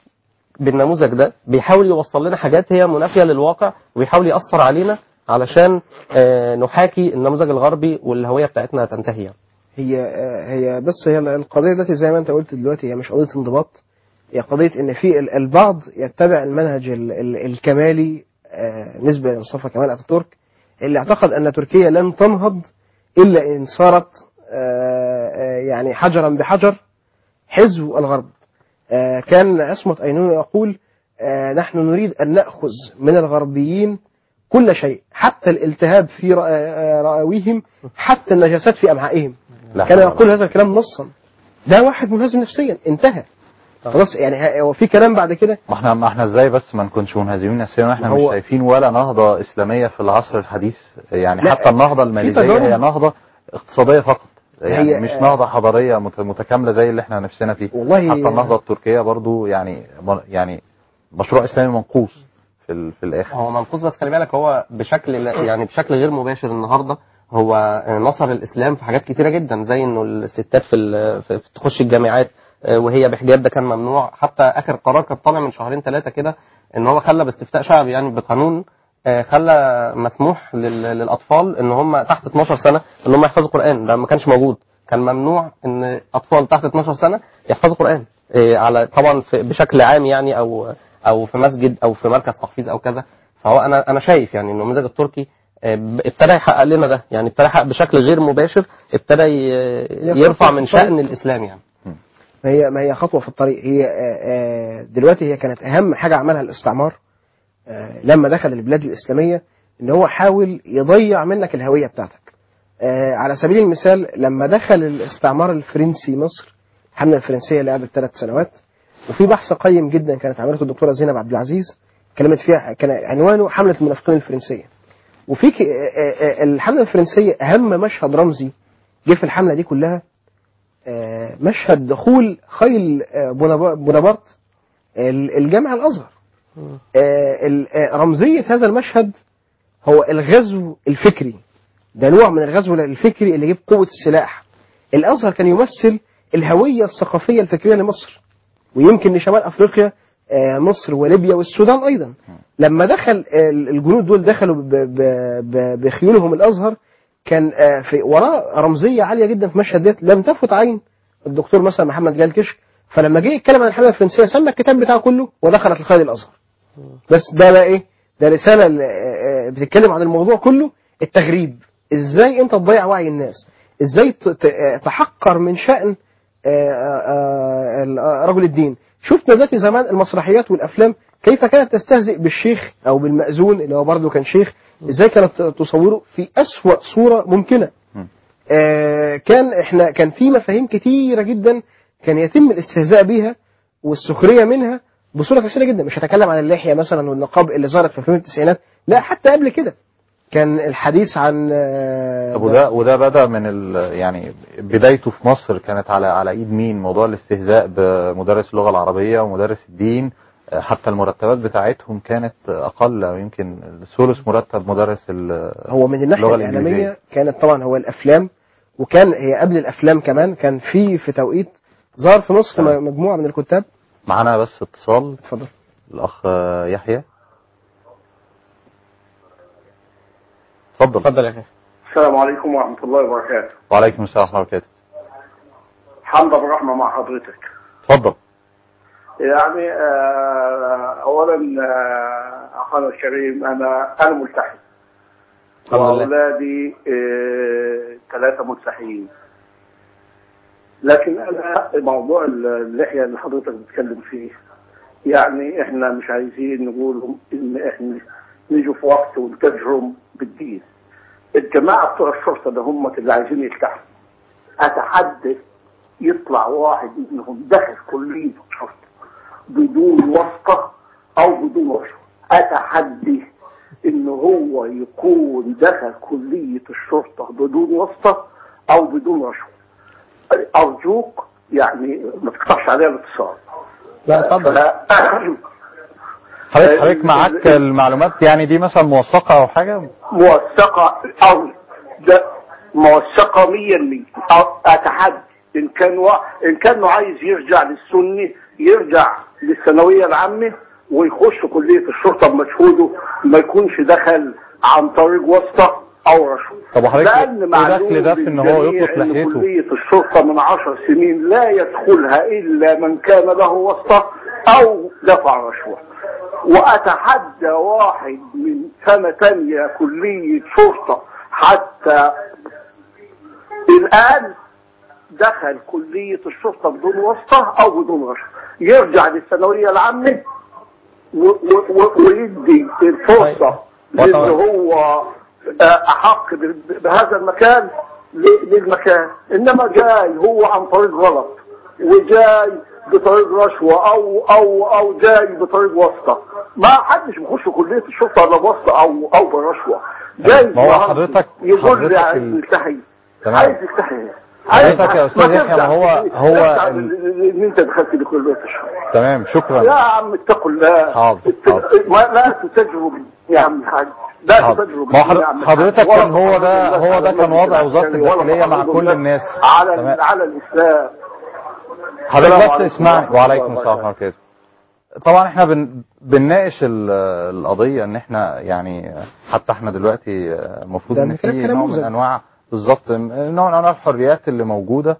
بالنموذج ده بيحاول يوصل لنا حاجات هي منافيه للواقع، وبيحاول ياثر علينا علشان آه، نحاكي النموذج الغربي والهويه بتاعتنا تنتهي يعني. هي هي بس هي القضيه دلوقتي زي ما انت قلت دلوقتي، هي مش قضيه انضباط، هي قضيه ان في ال- البعض يتبع المنهج ال- ال- الكمالي آه، نسبه لمصطفى كمال اتاتورك، اللي اعتقد ان تركيا لن تنهض الا ان صارت آه، آه، يعني حجرا بحجر حزب الغرب. آه، كان عصمت أينون يقول آه، نحن نريد أن نأخذ من الغربيين كل شيء، حتى الالتهاب في رأ- آه، رئويهم، حتى النجاسات في أمعائهم. لا كان حول يقول ولا هذا الكلام نصا. ده واحد منهزم نفسيا انتهى خلاص. يعني ه- هو في كلام بعد كده. ما احنا ما احنا ازاي بس ما نكونش منهزمين نفسيا واحنا ما مش هو- شايفين ولا نهضة إسلامية في العصر الحديث؟ يعني لا، حتى النهضة في الماليزية تجارب. هي نهضة اقتصادية فقط، يعني هي- مش نهضة حضارية مت- متكاملة زي اللي احنا نفسنا فيه. والله- حتى النهضة التركية برضو يعني يعني مشروع إسلامي منقوص في ال- في الآخر. هو منقوص، بس خلي بالك هو بشكل يعني بشكل غير مباشر النهارده هو نصر الاسلام في حاجات كتيره جدا، زي انه الستات في, ال- في في تخش الجامعات آه، وهي بحجاب، ده كان ممنوع. حتى اخر قرار كان طالع من شهرين ثلاثه كده ان هو خلى باستفتاء شعبي يعني بقانون آه، خلى مسموح لل- للاطفال ان هم تحت اتناشر سنه ان هم يحفظوا قران. ده ما كانش موجود، كان ممنوع ان اطفال تحت اتناشر سنه يحفظوا قران آه، على طبعا في- بشكل عام يعني، او او في مسجد او في مركز تحفيظ او كذا. فهو انا انا شايف يعني ان النموذج التركي آه، ابتدى يحقق لنا ده، يعني ابتدى يحقق بشكل غير مباشر، ابتدى ي- يرفع من شأن الاسلام يعني. ما هي ما هي خطوة في الطريق. هي آه، آه، دلوقتي هي كانت أهم حاجة عملها الاستعمار آه، لما دخل البلاد الإسلامية، إن هو حاول يضيع منك الهوية بتاعتك. آه، على سبيل المثال لما دخل الاستعمار الفرنسي مصر، الحملة الفرنسية اللي قعدت ثلاث سنوات، وفي بحث قيم جدا كانت عملته الدكتورة زينب عبد العزيز، كلمت فيها كان عنوانه حملة المنافقين الفرنسية. وفي ك- آه، آه، الحملة الفرنسية أهم مشهد رمزي جه في الحملة دي كلها آه، مشهد دخول خيل آه، بونابا- بونابرت ال- الجامع الأزهر. آه، ال- آه، رمزية هذا المشهد هو الغزو الفكري. ده نوع من الغزو الفكري اللي يجيب قوة السلاح. الأزهر كان يمثل الهوية الثقافية الفكرية لمصر، ويمكن لشمال أفريقيا آه، مصر وليبيا والسودان أيضا. لما دخل آه، الجنود دول دخلوا ب- ب- ب- بخيولهم الأزهر، كان آه، في وراء رمزية عالية جدا في مشهد ديت لم تفت عين الدكتور مثلا محمد جلال كشك. فلما جه يتكلم عن الحملة الفرنسية سمى الكتاب بتاعه كله ودخلت الخيل الأزهر. بس ده بقى ايه؟ ده رسالة ل- آه، بتتكلم عن الموضوع كله، التغريب. ازاي انت تضيع وعي الناس، ازاي ت- ت- آه، تحقر من شأن آه، آه، آه، رجل الدين. شفنا دلوقتي زمان المسرحيات والافلام كيف كانت تستهزئ بالشيخ او بالمأذون اللي هو برضه كان شيخ، ازاي كانت تصوره في أسوأ صورة ممكنة. آه، كان احنا كان في مفاهيم كتيرة جدا كان يتم الاستهزاء بيها والسخرية منها بصورة كثيرة جدا. مش هتكلم عن اللحية مثلا والنقاب اللي ظهرت في فيلم التسعينات، لا حتى قبل كده كان الحديث عن آه، طب وده وده بدا من ال يعني بدايته في مصر كانت على على ايد مين؟ موضوع الاستهزاء بمدرس اللغه العربيه ومدرس الدين، آه، حتى المرتبات بتاعتهم كانت اقل، او يمكن ثلث مرتب مدرس ال- هو من الناحية اللغة الإعلامية الإنجليزية. كانت طبعا هو الأفلام، وكان هي قبل الأفلام كمان كان في في توقيت ظهر في مصر تمام. مجموعة من الكتاب. معانا بس اتصال، اتفضل. الاخ آه، يحيى، اتفضل. اتفضل يا اخي. السلام عليكم ورحمة الله وبركاته. وعليكم السلام ورحمه الله وبركاته. حمد الرحمة مع حضرتك. اتفضل. يعني آه، أولا آه، أخانا الكريم، أنا أنا ملتحي الحمد لله. وأولادي آه، ثلاثة ملتحيين. لكن أنا موضوع اللحية اللي حضرتك بتتكلم فيه، يعني إحنا مش عايزين نقول إن إحنا نيجوا في وقت ونتجرم بالدين. الجماعة بتوع الشرطة ده هم اللي عايزين يلتحوا. أتحدى يطلع واحد منهم دخل كلية الشرطة بدون واسطة أو بدون رشوة. أتحدي إن هو يكون دخل كلية الشرطة بدون واسطة أو بدون رشوة. أرجوك يعني ما تقطعش عليها الاتصال. لا اتفضل. ف- حضرتك حضرتك معاك المعلومات يعني دي مثلا موثقة او حاجة؟ موثقة او ده موثقة مية المية. اتحدى ان كان و... ان كانوا عايز يرجع للسني يرجع للثانوية العامة ويخش كلية الشرطة بمجهوده، ما يكونش دخل عن طريق واسطة او رشوة. طب حضرتك لان معلوم ده في ان هو يطلق لحيته. كلية الشرطة من عشر سنين لا يدخلها الا من كان له واسطة او دفع رشوة. واتحدى واحد من سنة تانية كلية شرطة حتى الان دخل كلية الشرطة بدون واسطة او بدون رشوة يرجع للثانوية العامة ويدي الفرصة اللي هو احق بهذا المكان للمكان. انما جاي هو عن طريق غلط وجاي بطريق رشوة او او او جاي بطريق واسطة، ما حدش بيخش كلية الشرطة الا بواسطة او او برشوة. جاي ما هو حضرتك يقول لي عايز يلتحي، عايز يلتحي حضرتك يا استاذ يحيى. ما هو هو ان انت دخلت لكلية الشرطة. تمام شكرا يا عم اتقوا الله. حاضر لا تتجرب يا عم الحاج، لا تتجرب. ما حضرتك كان هو ده هو ده كان وضع وزارة الداخلية مع كل الناس على تمام. على الاسلام. حضرتك بس اسمعني. وعليكم السلام ورحمة الله. طبعا احنا بن... بنناقش القضية ان احنا يعني حتى احنا دلوقتي المفروض ان في نوع من انواع بالظبط نوع من انواع الحريات اللي موجودة.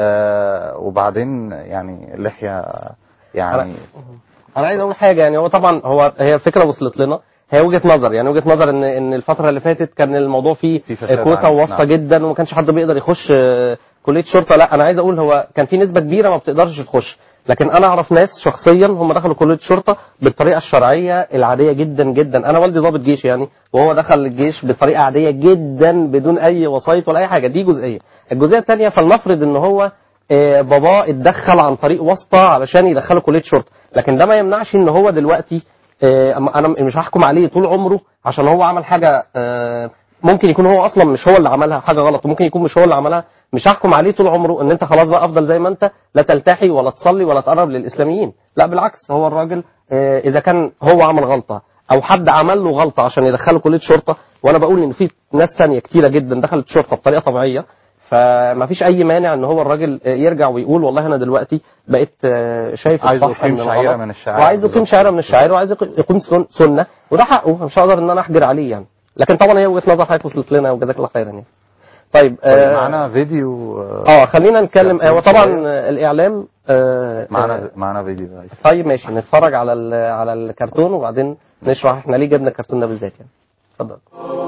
آه وبعدين يعني لحية يعني انا, أنا عايز اقول حاجة. يعني هو طبعا هو هي الفكرة وصلت لنا، هي وجهة نظر يعني وجهة نظر ان ان الفترة اللي فاتت كان الموضوع فيه كوسة وواسطة نعم. جدا وما كانش حد بيقدر يخش كلية شرطة. لا انا عايز اقول هو كان في نسبة كبيرة ما بتقدرش تخش، لكن انا اعرف ناس شخصيا هم دخلوا كلية الشرطة بالطريقة الشرعية العادية جدا جدا. انا والدي ضابط جيش يعني، وهو دخل الجيش بطريقة عادية جدا بدون اي وسايط ولا اي حاجة. دي جزئية. الجزئية الثانية فلنفرض ان هو باباه اتدخل عن طريق واسطة علشان يدخله كلية شرطة، لكن ده ما يمنعش ان هو دلوقتي انا مش هحكم عليه طول عمره عشان هو عمل حاجة ممكن يكون هو اصلا مش هو اللي عملها حاجة غلط، وممكن يكون مش هو اللي عملها. مش هحكم عليه طول عمره ان انت خلاص بقى افضل زي ما انت، لا تلتحي ولا تصلي ولا تقرب للاسلاميين. لا بالعكس، هو الراجل اذا كان هو عمل غلطة او حد عمل له غلطة عشان يدخله كلية شرطة، وانا بقول ان في ناس تانية كتيرة جدا دخلت شرطة بطريقة طبيعية، فما فيش اي مانع ان هو الراجل يرجع ويقول والله انا دلوقتي بقيت شايف الصح من الغلط وعايز يقيم شعيرة من الشعائر وعايز يقيم سنة، وده حقه مش هقدر ان انا احجر عليه يعني. لكن طبعا هي وجهة نظر حضرتك وصلت لنا وجزاك الله خيرا يعني. طيب, طيب آه معنا فيديو اه خلينا نتكلم. هو آه طبعا الاعلام آه معنا معنا فيديو. طيب ماشي نتفرج على على الكرتون وبعدين نشرح احنا ليه جبنا الكرتون ده بالذات يعني. اتفضل.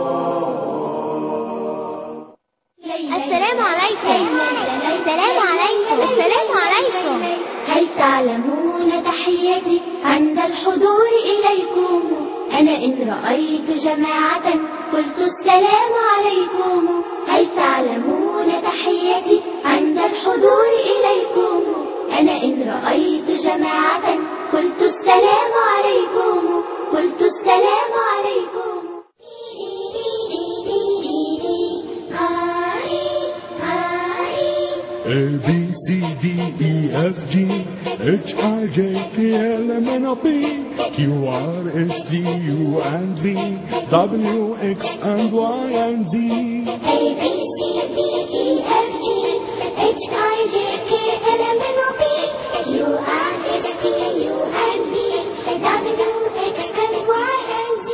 السلام عليكم. السلام عليكم. السلام عليكم. هل تعلمون تحيتي عند الحضور إليكم؟ أنا إن رأيت جماعة قلت السلام عليكم. هل تعلمون تحيتي عند الحضور إليكم؟ أنا إن رأيت جماعة قلت السلام عليكم. قلت السلام عليكم. A, B, C, D, E, F, G, H, I, J, K, L, M, N, O, P, Q, R, S, T, U, and V, W, X, and Y, and Z. A, B, C, D, E, F, G, H, I, J, K, L, M, N, O, P, Q, R, S, T, U, and V, W, X, and Y, and Z.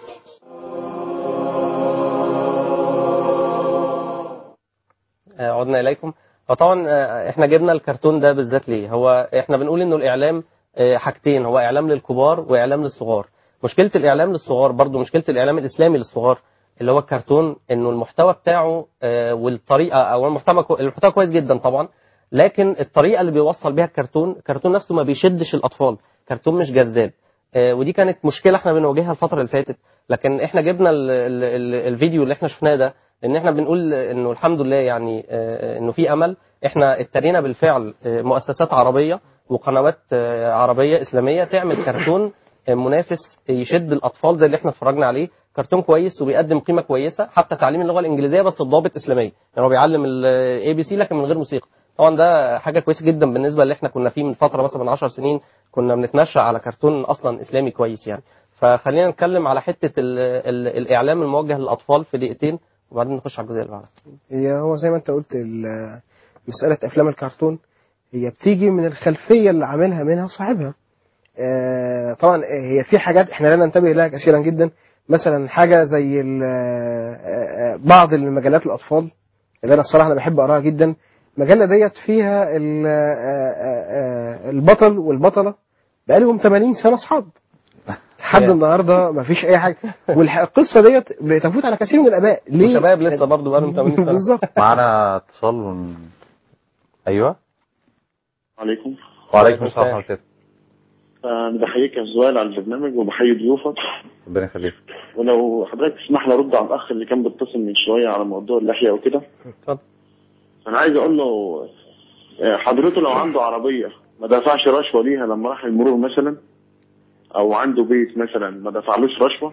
عدنا إليكم. فطبعا احنا جبنا الكرتون ده بالذات ليه؟ هو احنا بنقول انه الاعلام حاجتين، هو اعلام للكبار واعلام للصغار. مشكلة الاعلام للصغار برضو مشكلة الاعلام الاسلامي للصغار اللي هو الكرتون، انه المحتوى بتاعه والطريقة او المحتوى المحتوى كويس جدا طبعا، لكن الطريقة اللي بيوصل بيها الكرتون الكرتون نفسه ما بيشدش الاطفال، كرتون مش جذاب. ودي كانت مشكلة احنا بنواجهها الفترة اللي فاتت. لكن احنا جبنا ال ال ال الفيديو اللي احنا شفناه ده ان احنا بنقول انه الحمد لله يعني انه في امل. احنا ابتدينا بالفعل مؤسسات عربية وقنوات عربية اسلامية تعمل كرتون منافس يشد الاطفال زي اللي احنا اتفرجنا عليه. كرتون كويس وبيقدم قيمة كويسة، حتى تعليم اللغة الانجليزية بس بضابط اسلامية، يعني هو بيعلم الاي بي سي لكن من غير موسيقى. طبعا ده حاجه كويسه جدا بالنسبه اللي احنا كنا فيه من فتره مثلا من عشر سنين، كنا بنتنشأ على كرتون اصلا اسلامي كويس يعني. فخلينا نتكلم على حته ال ال الاعلام الموجه للاطفال في دقيقتين، وبعدين نخش على الجزئيه اللي بعدها. هي هو زي ما انت قلت ال- مساله افلام الكرتون هي بتيجي من الخلفيه اللي عاملها منها صاحبها. آه، طبعا هي في حاجات احنا لا ننتبه لها كثيرا جدا، مثلا حاجه زي ال- آه، آه، بعض المجلات الاطفال اللي انا الصراحه انا بحب اقراها جدا. المجله ديت فيها ال- آه، آه، آه، البطل والبطله بقالهم ثمانين سنه اصحاب لحد النهارده ما فيش اي حاجه، والقصه ديت بتفوت على كثير من الاباء. ليه؟ وشباب لسه برضه بقالهم ثمانين سنه. بالظبط. معانا اتصال ون... ايوه. عليكم. وعليكم السلام ورحمه الله. أنا بحييك يا زوال على البرنامج وبحيي ضيوفك. ربنا يخليك. ولو حضرتك تسمح لي ارد على الاخ اللي كان بيتصل من شويه على موضوع اللحيه وكده. اتفضل. انا عايز اقول له آه، حضرته لو عنده عربيه ما دفعش رشوه ليها لما راح المرور مثلا، او عنده بيت مثلا ما دفعلوش رشوه،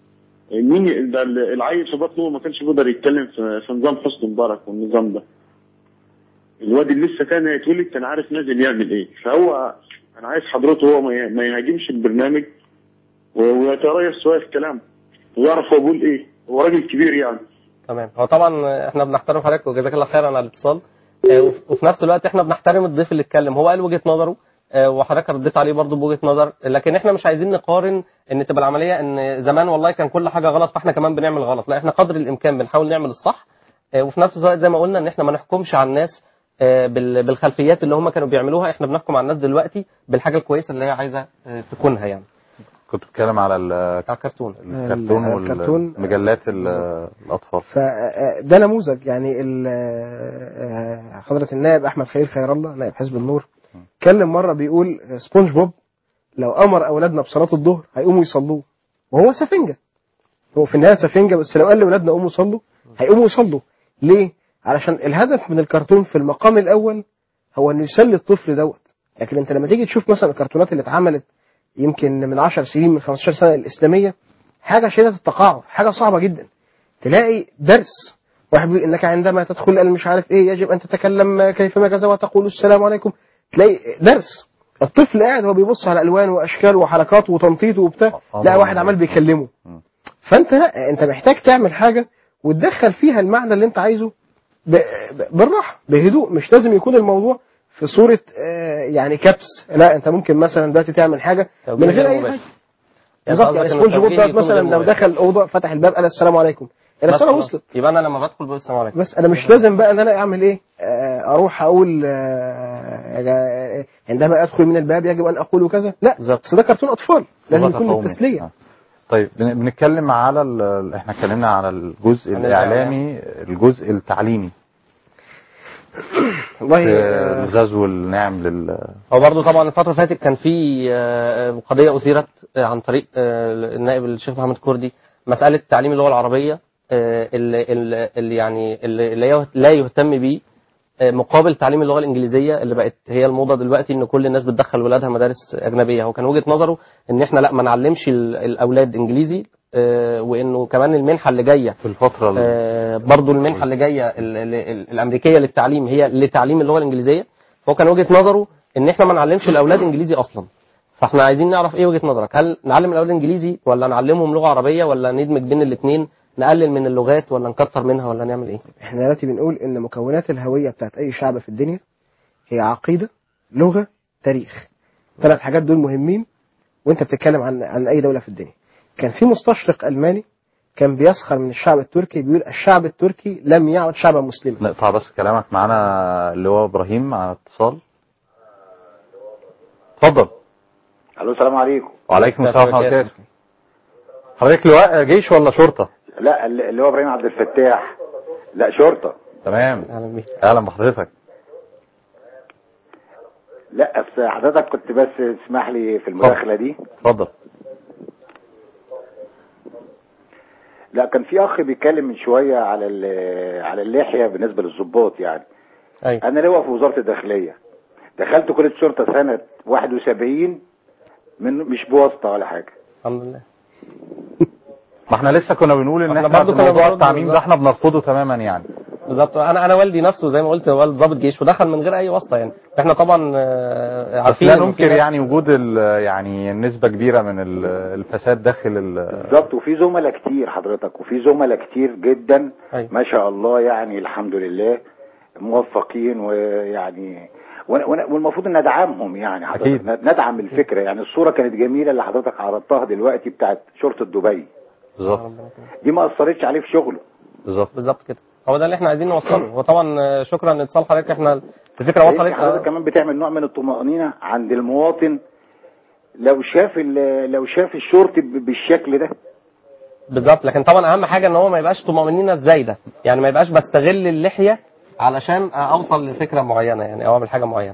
مين ده العيل في بطنه ما كانش بيقدر يتكلم في, في نظام حسني مبارك والنظام ده. الواد اللي لسه كان هيتولد كان عارف نازل يعمل ايه. فهو انا عايز حضرته هو ما يهاجمش البرنامج ويتريث شويه في كلامه ويعرف هو بيقول ايه. هو راجل كبير يعني. تمام. هو طبعا احنا بنحترم حضرتك وجزاك الله خيرا على الاتصال، آه، وف- وفي نفس الوقت احنا بنحترم الضيف اللي اتكلم. هو قال وجهه نظره، آه، وحضرتك رديت عليه برضه بوجهه نظر، لكن احنا مش عايزين نقارن ان تبقى العمليه ان زمان والله كان كل حاجه غلط فاحنا كمان بنعمل غلط. لا، احنا قدر الامكان بنحاول نعمل الصح، آه، وفي نفس الوقت زي ما قلنا ان احنا ما نحكمش على الناس آه، بال- بالخلفيات اللي هم كانوا بيعملوها. احنا بنحكم على الناس دلوقتي بالحاجه الكويسه اللي هي عايزه آه، تكونها يعني. كنت بتكلم على ال- بتاع الكرتون. الكرتون الكرتون. والمجلات ال- الاطفال. فده نموذج يعني ال- آه، حضرة النائب أحمد خليل خير الله نائب حزب النور اتكلم مرة بيقول سبونج بوب لو أمر أولادنا بصلاة الظهر هيقوموا يصلوه، وهو سفنجة، هو في النهاية سفنجة، بس لو قال لأولادنا قوموا صلوا هيقوموا يصلوا. ليه؟ علشان الهدف من الكرتون في المقام الأول هو إنه يسلي الطفل دوت. لكن أنت لما تيجي تشوف مثلا الكرتونات اللي اتعملت يمكن من عشر سنين من خمستاشر سنة الإسلامية، حاجة شديدة التقاعر، حاجة صعبة جدا. تلاقي درس واحد بيقول انك عندما تدخل مش عارف ايه يجب ان تتكلم كيفما كذا وتقول السلام عليكم. تلاقي درس الطفل قاعد هو بيبص على الوان واشكال وحركات وتنطيط وبتاع، لا واحد عمال بيكلمه. فانت لا، انت محتاج تعمل حاجه وتدخل فيها المعنى اللي انت عايزه ب- ب- بالراحه بهدوء. مش لازم يكون الموضوع في صوره آه، يعني كبس، لا انت ممكن مثلا دلوقتي تعمل حاجه من غير اي حاجه. بالظبط. يعني سبونج بوب دوت مثلا لو دخل اوضه فتح الباب قال السلام عليكم، الرساله وصلت. يبقى انا لما بدخل بقول السلام عليكم. بس انا مش لازم بقى ان انا اعمل ايه، آه، اروح اقول آه، عندما ادخل من الباب يجب ان اقول كذا، لا بس ده كرتون اطفال لازم يكون للتسليه. آه. طيب بن- بنتكلم على ال- احنا اتكلمنا على الجزء عن الاعلامي، الجزء التعليمي. والله في آه، الغزو الناعم لل هو برضه طبعا الفترة اللي فاتت كان في آه، قضية أثيرت آه، عن طريق آه، النائب الشيخ محمد كردي، مسألة تعليم اللغة العربية آه، اللي, اللي اللي يعني اللي لا يه- لا يهتم بيه آه، مقابل تعليم اللغة الإنجليزية اللي بقت هي الموضة دلوقتي، إن كل الناس بتدخل ولادها مدارس أجنبية. هو كان وجهة نظره إن إحنا لا ما نعلمش ال- الأولاد إنجليزي، آه، وإنه كمان المنحة اللي جاية في الفترة ال- آه، برضو المنحة اللي جاية ال- ال- ال- الأمريكية للتعليم هي لتعليم اللغة الإنجليزية. فهو كان وجهة نظره إن إحنا ما نعلمش الأولاد إنجليزي أصلا. فإحنا عايزين نعرف إيه وجهة نظرك، هل نعلم الأولاد إنجليزي ولا نعلمهم لغة عربية ولا ندمج بين الاثنين، نقلل من اللغات ولا نكتر منها ولا نعمل إيه؟ احنا دلوقتي بنقول ان مكونات الهويه بتاعت اي شعب في الدنيا هي عقيده، لغه، تاريخ. ثلاث حاجات دول مهمين وانت بتتكلم عن عن اي دوله في الدنيا. كان في مستشرق الماني كان بيسخر من الشعب التركي، بيقول الشعب التركي لم يعد شعبا مسلما. نقطع بس كلامك معانا اللي هو ابراهيم على اتصال. اتفضل. الو السلام عليكم. وعليكم السلام ورحمه الله وبركاته. حضرتك لواء جيش ولا شرطه؟ لا اللي هو ابراهيم عبد الفتاح. لا شرطه. تمام. أهلا بيك. اهلا بحضرتك. لا بس حضرتك كنت بس تسمح لي في المداخله دي. اتفضل. لا كان في اخ بيتكلم من شويه على على اللحيه بالنسبه للضباط يعني. أيوة. انا لواء في وزاره الداخليه، دخلت كليه الشرطه سنه واحد وسبعين من مش بواسطه ولا حاجه. الحمد لله. ما احنا لسه كنا بنقول ان احنا احنا برضو في كنا موضوع بنرد التعميم ده بالظبط. احنا بنرفضه تماما يعني. بالظبط. انا انا والدي نفسه زي ما قلت والد ضابط جيش ودخل من غير اي واسطه يعني. احنا طبعا آه، عارفين لا إنه في ننكر ناس- يعني وجود ال- يعني نسبة كبيرة من ال- الفساد داخل ال- بالظبط. وفي زملاء كتير حضرتك، وفي زملاء كتير جدا أيوة. ما شاء الله يعني الحمد لله موفقين، ويعني ون- ون- والمفروض ان ندعمهم يعني حضرتك، أكيد. ندعم الفكره. يعني الصوره كانت جميله اللي حضرتك عرضتها دلوقتي بتاعت شرطه دبي، بالظبط دي ما اثرتش عليه في شغله. بالظبط بالظبط كده. هو ده اللي احنا عايزين نوصله. هو طبعا آه، شكرا لاتصال حضرتك. احنا الفكره هي وصلت. حضرتك آه، كمان بتعمل نوع من الطمأنينة عند المواطن لو شاف ال- لو شاف الشرطي ب- بالشكل ده. بالظبط. لكن طبعا اهم حاجه ان هو ما يبقاش طمأنينة الزايده، يعني ما يبقاش بستغل اللحيه علشان اوصل لفكره معينه يعني او اعمل حاجه معينه.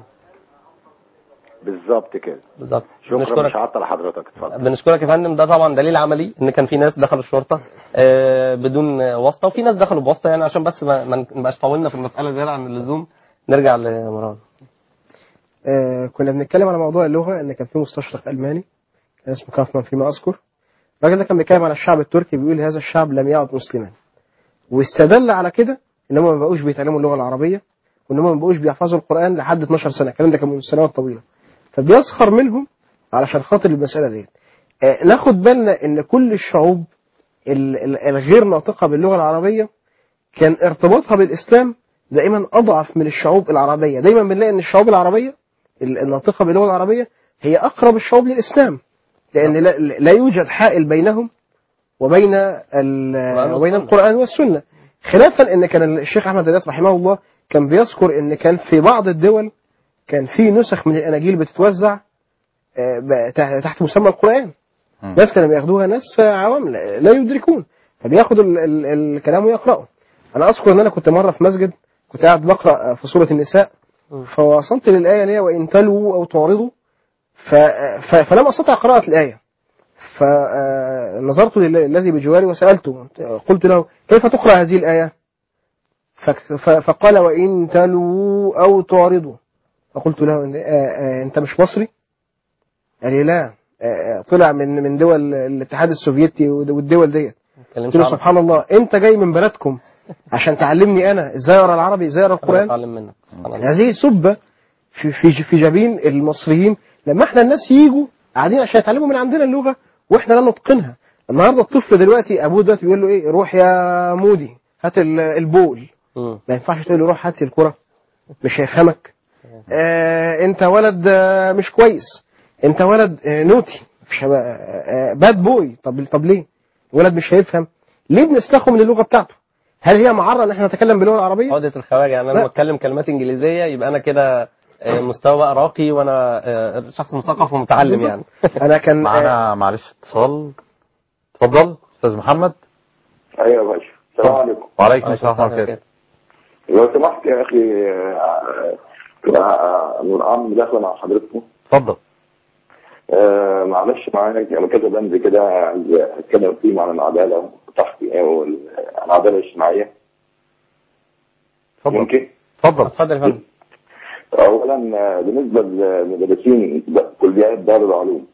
بالظبط كده. بالظبط. شكرا، بنشكرك. مش هعطل حضرتك، اتفضل. بنشكرك يا فندم. ده طبعا دليل عملي ان كان في ناس دخلوا الشرطه آه، بدون واسطه، وفي ناس دخلوا بواسطه يعني. عشان بس ما ما نبقاش طولنا في المساله زياده عن اللزوم، نرجع لمروان. آه كنا بنتكلم على موضوع اللغة، ان كان في مستشرق الماني كان اسمه كافمان فيما اذكر. الراجل ده كان بيتكلم على الشعب التركي، بيقول هذا الشعب لم يعد مسلما، واستدل على كده ان هم ما بقوش بيتعلموا اللغة العربية، وان هم ما بقوش بيحفظوا القرآن لحد اتناشر سنة. الكلام ده كان من سنوات طويلة، فبيسخر منهم علشان خاطر المسألة ديت. آه ناخد بالنا ان كل الشعوب ال- ال- الغير ناطقة باللغة العربية كان ارتباطها بالإسلام دائما أضعف من الشعوب العربية. دايما بنلاقي ان الشعوب العربية الناطقة باللغة العربية هي أقرب الشعوب للإسلام، لأن لا, لا يوجد حائل بينهم وبين ال- وبين القرآن والسنة. خلافا ان كان الشيخ أحمد ديدات رحمه الله كان بيذكر ان كان في بعض الدول كان في نسخ من الأناجيل بتتوزع آه، ب- تحت مسمى القرآن. مم. ناس كانوا بياخدوها ناس عوام لا لا يدركون، فبياخدوا ال- ال- الكلام ويقرأوا. أنا أذكر أن أنا كنت مرة في مسجد كنت قاعد بقرأ في سورة النساء، فوصلت للآية اللي هي وإن تلووا أو تعرضوا، ف- ف- فلم أستطع قراءة الآية، فنظرت للذي بجواري وسألته، قلت له كيف تقرأ هذه الآية؟ فك- ف- فقال وإن تلووا أو تعرضوا. فقلت له آه، آه، أنت مش مصري؟ قال لي لا، آه، طلع من من دول الاتحاد السوفيتي والدول ديت. قلت له سبحان الله، أنت جاي من بلدكم عشان تعلمني أنا إزاي أقرأ العربي، إزاي أقرأ القرآن؟ اتعلم منك. سبحان الله. هذه سبة في في في جبين المصريين لما احنا الناس يجوا قاعدين عشان يتعلموا من عندنا اللغة واحنا لا نتقنها. النهارده الطفل دلوقتي ابوه دلوقتي بيقول له ايه، روح يا مودي هات ال- البول. مم. ما ينفعش تقول له روح هات لي الكرة، مش هيفهمك. آه انت ولد آه مش كويس، انت ولد آه نوتي، مش هبقى آه باد بوي. طب طب ليه؟ الولد مش هيفهم. ليه بنستخو من اللغة بتاعته؟ هل هي معرة ان احنا نتكلم باللغة العربية؟ عقدة الخواجة يعني. انا لا. بتكلم كلمات انجليزيه يبقى انا كده آه، مستوى بقى راقي، وانا آه، شخص مثقف ومتعلم يعني. انا كان آه معانا معلش اتصال. اتفضل استاذ محمد. ايوه يا باشا، السلام عليكم. وعليكم السلام ورحمه الله وبركاته. لو سمحت يا اخي، آه، آه، الامر داخله مع حضرتكم. اتفضل. آه، معلش معاك انا كذا بند كده عايز اتكلم فيه عن العداله وتحقيق العداله الاجتماعيه. اتفضل. ممكن؟ اتفضل. اتفضل يا فندم. اولا آه، بالنسبه للمدرسين كليات دار العلوم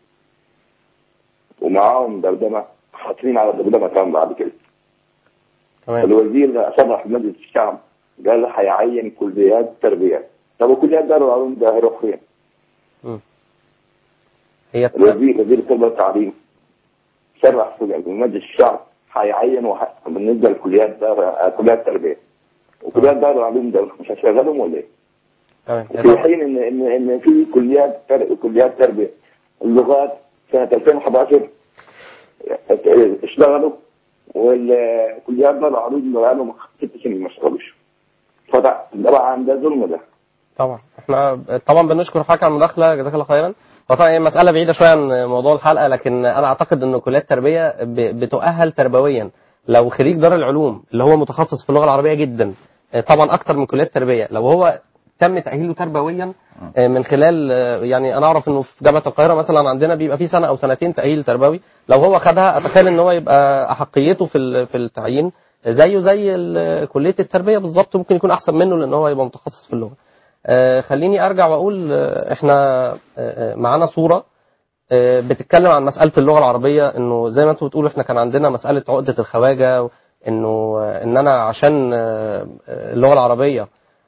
ومعاهم دردمه، حاطين على دردمه كام بعد كده. تمام. الوزير صرح في مجلس الشعب قال هيعين كليات تربيه. طب وكليات دار العلوم ده هيروح فين؟ مم. هي الوزير وزير التربيه والتعليم صرح في مجلس الشعب هيعين وح... بالنسبه لكليات دار آه، كليات تربيه وكليات دار العلوم ده مش هيشغلهم ولا ايه؟ تمام. في حين ان ان ان في كليات تر... كليات تربيه اللغات سنه ألفين وحداشر اشتغلوا، والكليات دار العلوم بقالهم ست سنين ما اشتغلوش. فده طبعا ده ظلم ده. طبعا احنا طبعا بنشكر حضرتك على المداخله، جزاك الله خيرا. وطبعا هي مساله بعيده شويه عن موضوع الحلقه، لكن انا اعتقد ان كليات التربيه ب- بتؤهل تربويا. لو خريج دار العلوم اللي هو متخصص في اللغه العربيه جدا، طبعا اكتر من كليات التربيه، لو هو تم تاهيله تربويا من خلال، يعني انا اعرف انه في جامعه القاهره مثلا عندنا بيبقى في سنه او سنتين تاهيل تربوي، لو هو خدها اتخيل ان هو يبقى احقيته في ال- في التعيين زيه زي ال- كليه التربيه بالظبط، ممكن يكون احسن منه لان هو يبقى متخصص في اللغه. آه، خليني ارجع واقول آه، احنا آه، آه، معانا صوره آه، بتتكلم عن مساله اللغه العربيه، انه زي ما انتم بتقولوا احنا كان عندنا مساله عقده الخواجه انه ان انا عشان اللغه العربيه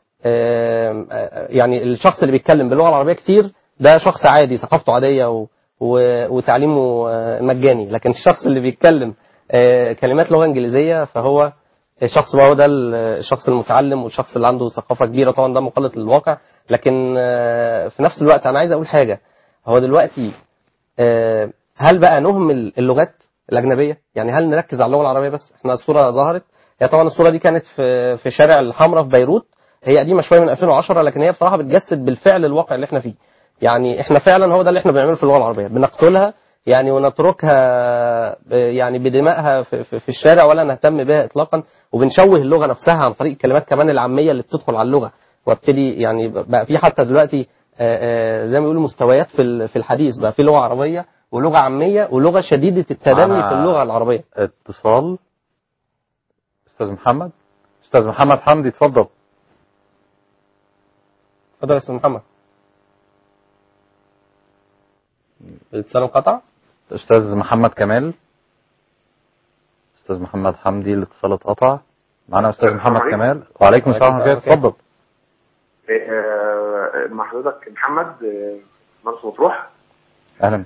يعني الشخص اللي بيتكلم باللغه العربيه كتير ده شخص عادي ثقافته عاديه و وتعليمه مجاني، لكن الشخص اللي بيتكلم كلمات لغه انجليزيه فهو الشخص هو ده الشخص المتعلم والشخص اللي عنده ثقافه كبيره. طبعا ده مخالط للواقع، لكن في نفس الوقت انا عايز اقول حاجه. هو دلوقتي هل بقى نهمل اللغات الاجنبيه؟ يعني هل نركز على اللغه العربيه بس؟ احنا الصوره ظهرت، هي طبعا الصوره دي كانت في في شارع الحمراء في بيروت، هي قديمه شويه من ألفين وعشرة، لكن هي بصراحه بتجسد بالفعل الواقع اللي احنا فيه. يعني احنا فعلا هو ده اللي احنا بنعمله في اللغه العربيه، بنقتلها يعني ونتركها يعني بدمائها في, في, في الشارع ولا نهتم بها اطلاقا، وبنشوه اللغه نفسها عن طريق الكلمات كمان العاميه اللي بتدخل على اللغه، وابتدي يعني بقى في حتى دلوقتي زي ما بيقولوا مستويات في في الحديث، بقى في لغه عربيه ولغه عاميه ولغه شديده التدني في اللغه العربيه. اتصال استاذ محمد. استاذ محمد حمدي اتفضل. اتفضل يا استاذ محمد. الاتصال انقطع. استاذ محمد كمال. استاذ محمد حمدي الاتصال اتقطع. معانا استاذ محمد كمال. وعليكم السلام ورحمه الله. اتفضل. مع حضرتك محمد مرسى مطروح. اهلا.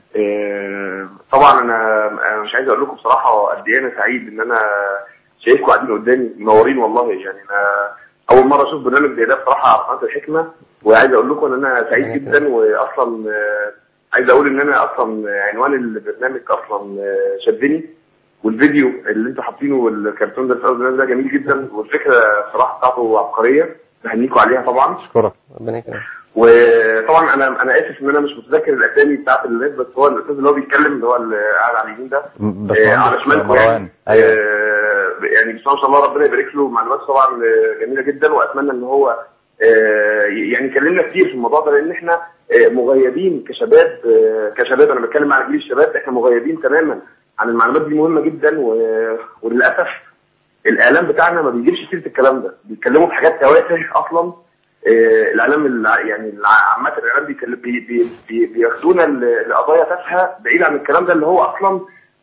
طبعا انا انا مش عايز اقول لكم بصراحه قد ايه انا سعيد ان انا شايفكم قاعدين قدامي منورين والله. يعني انا اول مره اشوف برنامج زي ده بصراحه على قناه الحكمه، وعايز اقول لكم ان انا سعيد جدا. واصلا عايز اقول ان انا اصلا عنوان البرنامج اصلا شدني، والفيديو اللي انتوا حاطينه والكرتون ده في اول ده جميل جدا، والفكره بصراحه بتاعته عبقريه، بهنيكم عليها طبعا. اشكرك ربنا يكرمك. وطبعا انا انا اسف ان انا مش متذكر الاسامي بتاعت الناس، بس هو الاستاذ اللي هو بيتكلم اللي هو اللي قاعد على اليمين ده آه على شمالكم يعني. أيوة. آه يعني بسم الله ما شاء الله ربنا يبارك له، معلومات طبعا جميله جدا، واتمنى ان هو آه يعني كلمنا كتير في الموضوع ده، لان احنا آه مغيبين كشباب آه كشباب انا بتكلم على جيل الشباب، احنا مغيبين تماما عن المعلومات دي، مهمه جدا. وللاسف الاعلام بتاعنا ما بيجيبش سيره الكلام ده، بيتكلموا في حاجات توافه اصلا. آه الاعلام يعني عامه الاعلام بي بي بي بياخدونا لقضايا تافهه بعيد عن الكلام ده اللي هو اصلا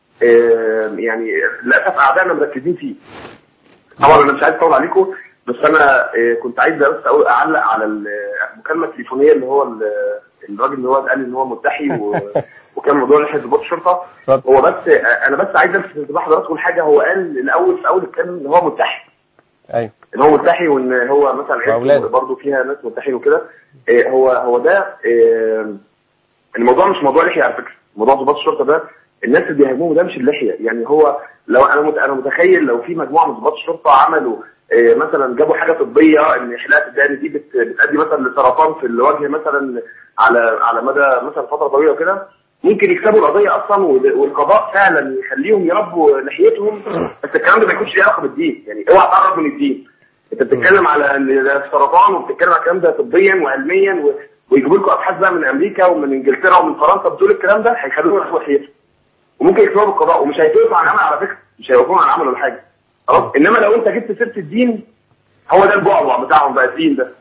آه يعني للاسف اعدائنا مركزين فيه. طبعا انا مش عايز اطول عليكم، بس انا آه كنت عايز بس اعلق على المكالمه التليفونيه اللي هو الراجل اللي هو قال ان هو ملتحي وكان موضوع لحيه ضباط الشرطه. هو بس آه انا بس عايز الفت انتباه حضراتكم لحاجه. هو قال الاول في اول الكلام ان هو ملتحي، ايوه ان هو ملتحي، وان هو مثلا عيلته برضه فيها ناس ملتحين وكده. آه هو هو ده آه الموضوع مش موضوع لحيه على فكره. موضوع ضباط الشرطه ده الناس اللي بيهاجموه ده مش اللحيه. يعني هو لو انا انا متخيل لو في مجموعه من ضباط الشرطه عملوا آه مثلا جابوا حاجه طبيه ان حلاقه الدقن دي بتؤدي مثلا لسرطان في الوجه مثلا على على مدى مثلا فتره طويله وكده، ممكن يكسبوا القضيه اصلا، والقضاء فعلا يخليهم يربوا لحيتهم. بس الكلام ده ما يكونش له علاقه بالدين، يعني اوعى تقرب من الدين. انت بتتكلم على ان ده سرطان، وبتتكلم على الكلام ده طبيا وعلميا، ويجيبوا لكم ابحاث بقى من امريكا ومن انجلترا ومن فرنسا بتقول الكلام ده، هيخلوهم يربوا لحيتهم وممكن يكسبوا بالقضاء، ومش هيتوقفوا عن العمل على فكره، مش هيوقفوا عن العمل ولا حاجه خلاص. انما لو انت جبت سيره الدين، هو ده البعبع بتاعهم بقى الدين ده.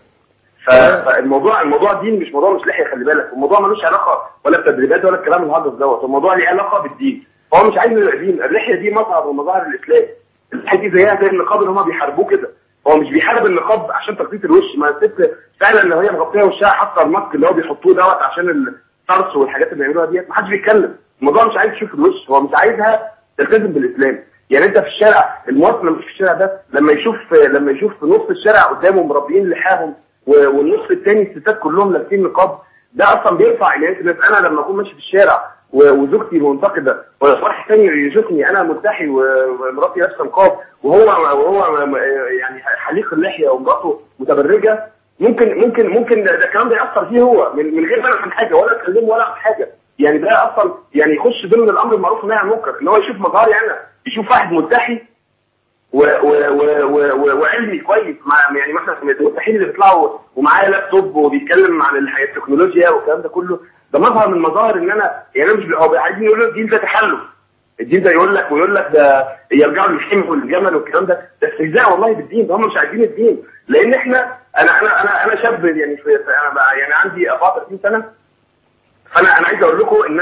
فالموضوع الموضوع دين، مش موضوع مش لحيه، خلي بالك. الموضوع ملوش علاقه ولا بتدريبات ولا الكلام الهجس دوت، الموضوع ليه علاقه بالدين. هو مش عايز الدين، اللحيه دي مظهر من مظاهر الاسلام. اللحيه دي زيها زي النقاب اللي هم بيحاربوه كده. هو مش بيحارب النقاب عشان تغطيه الوش، ما الست فعلا اللي هي مغطيه وشها حاطه الماسك اللي هو بيحطوه دوت عشان الطرس والحاجات اللي بيعملوها ديت، ما حدش بيتكلم. الموضوع مش عايز يشوف الوش، هو مش عايزها تلتزم بالاسلام. يعني انت في الشارع المواطن لما في الشارع ده لما يشوف لما يشوف في نص الشارع قدامه مربيين لحاهم والنص الثاني الستات كلهم لابسين نقاب، ده اصلا بيرفع عينيات الناس. انا لما اكون ماشي في الشارع وزوجتي منتقده وواحد ثاني يشوفني انا ملتحي ومراتي لابسه نقاب وهو وهو يعني حليق اللحيه ومراته متبرجه، ممكن ممكن ممكن ده الكلام ده ياثر فيه هو من, من غير ما اعمل حاجه ولا اكلمه ولا اعمل حاجه. يعني ده اصلا يعني يخش ضمن الامر المعروف والنهي عن المنكر، ان هو يشوف مظهري انا، يشوف واحد ملتحي و و و و وعلمي كويس، مع يعني مثلا الملتحين اللي بيطلعوا ومعاه لابتوب وبيتكلم عن التكنولوجيا والكلام ده كله، ده مظهر من مظاهر ان انا يعني انا مش هو عايزين يقولوا الدين ده تحلف، الدين ده يقول لك ويقول لك ده يرجعوا للحمل والجمل والكلام ده، ده استهزاء والله بالدين. ده هم مش عايزين الدين، لان احنا انا انا انا انا شاب يعني في انا يعني عندي أربعة وثلاثين سنه، فانا انا عايز اقول لكم ان انا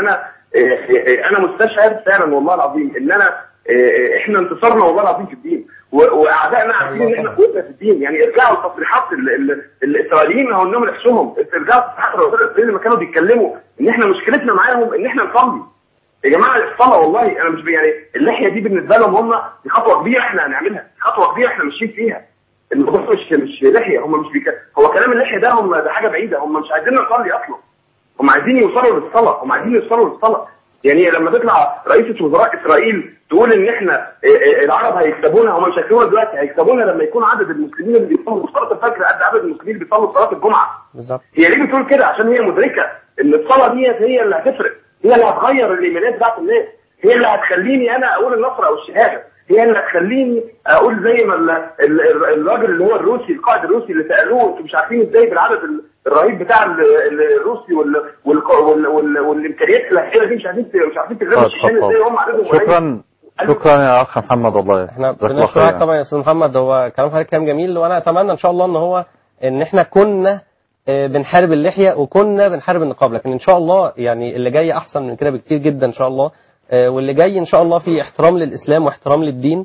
انا مستشعر فعلا والله العظيم ان انا احنا انتصرنا والله العظيم في الدين، واعدائنا عارفين ان احنا قوتنا في الدين. يعني ارجعوا لتصريحات الاسرائيليين هو انهم نفسهم، ارجعوا لتصريحات الاسرائيليين لما كانوا بيتكلموا ان احنا مشكلتنا معاهم ان احنا نصلي. يا جماعه الصلاه والله انا مش يعني اللحيه دي بالنسبه لهم هم دي خطوه كبيره احنا هنعملها، خطوه كبيره احنا ماشيين فيها. الموضوع مش مش لحيه، هم مش بيك... هو كلام اللحيه ده هم ده حاجه بعيده، هم مش عايزين نصلي اصلا، هم عايزين يوصلوا للصلاه، هم عايزين يوصلوا للصلاه. يعني لما تطلع رئيسة وزراء اسرائيل تقول ان احنا العرب هيكسبونا، هم مش هيكسبونا دلوقتي، هيكسبونا لما يكون عدد المسلمين اللي بيصلوا صلاه الفجر قد عدد المسلمين اللي بيصلوا صلاه الجمعه. بالظبط. هي ليه بتقول كده؟ عشان هي مدركه ان الصلاه دي هي اللي هتفرق، هي اللي هتغير الايمانات بتاعت الناس، هي اللي هتخليني انا اقول النصر او الشهاده، هي اللي هتخليني اقول زي ما الراجل اللي هو الروسي القائد الروسي اللي سالوه انتوا مش عارفين ازاي بالعدد الرهيب بتاع الروسي والامكانيات الاخيره دي مش عارفين مش عارفين تغلبوا الشيشان ازاي هم عددهم قليل. شكرا شكرا يا اخ محمد، والله احنا بنشكرك طبعا يا استاذ محمد، هو كلام حضرتك كلام جميل، وانا اتمنى ان شاء الله ان هو ان احنا كنا بنحارب اللحيه وكنا بنحارب النقاب، لكن ان شاء الله يعني اللي جاي احسن من كده بكتير جدا ان شاء الله، واللي جاي ان شاء الله في احترام للاسلام واحترام للدين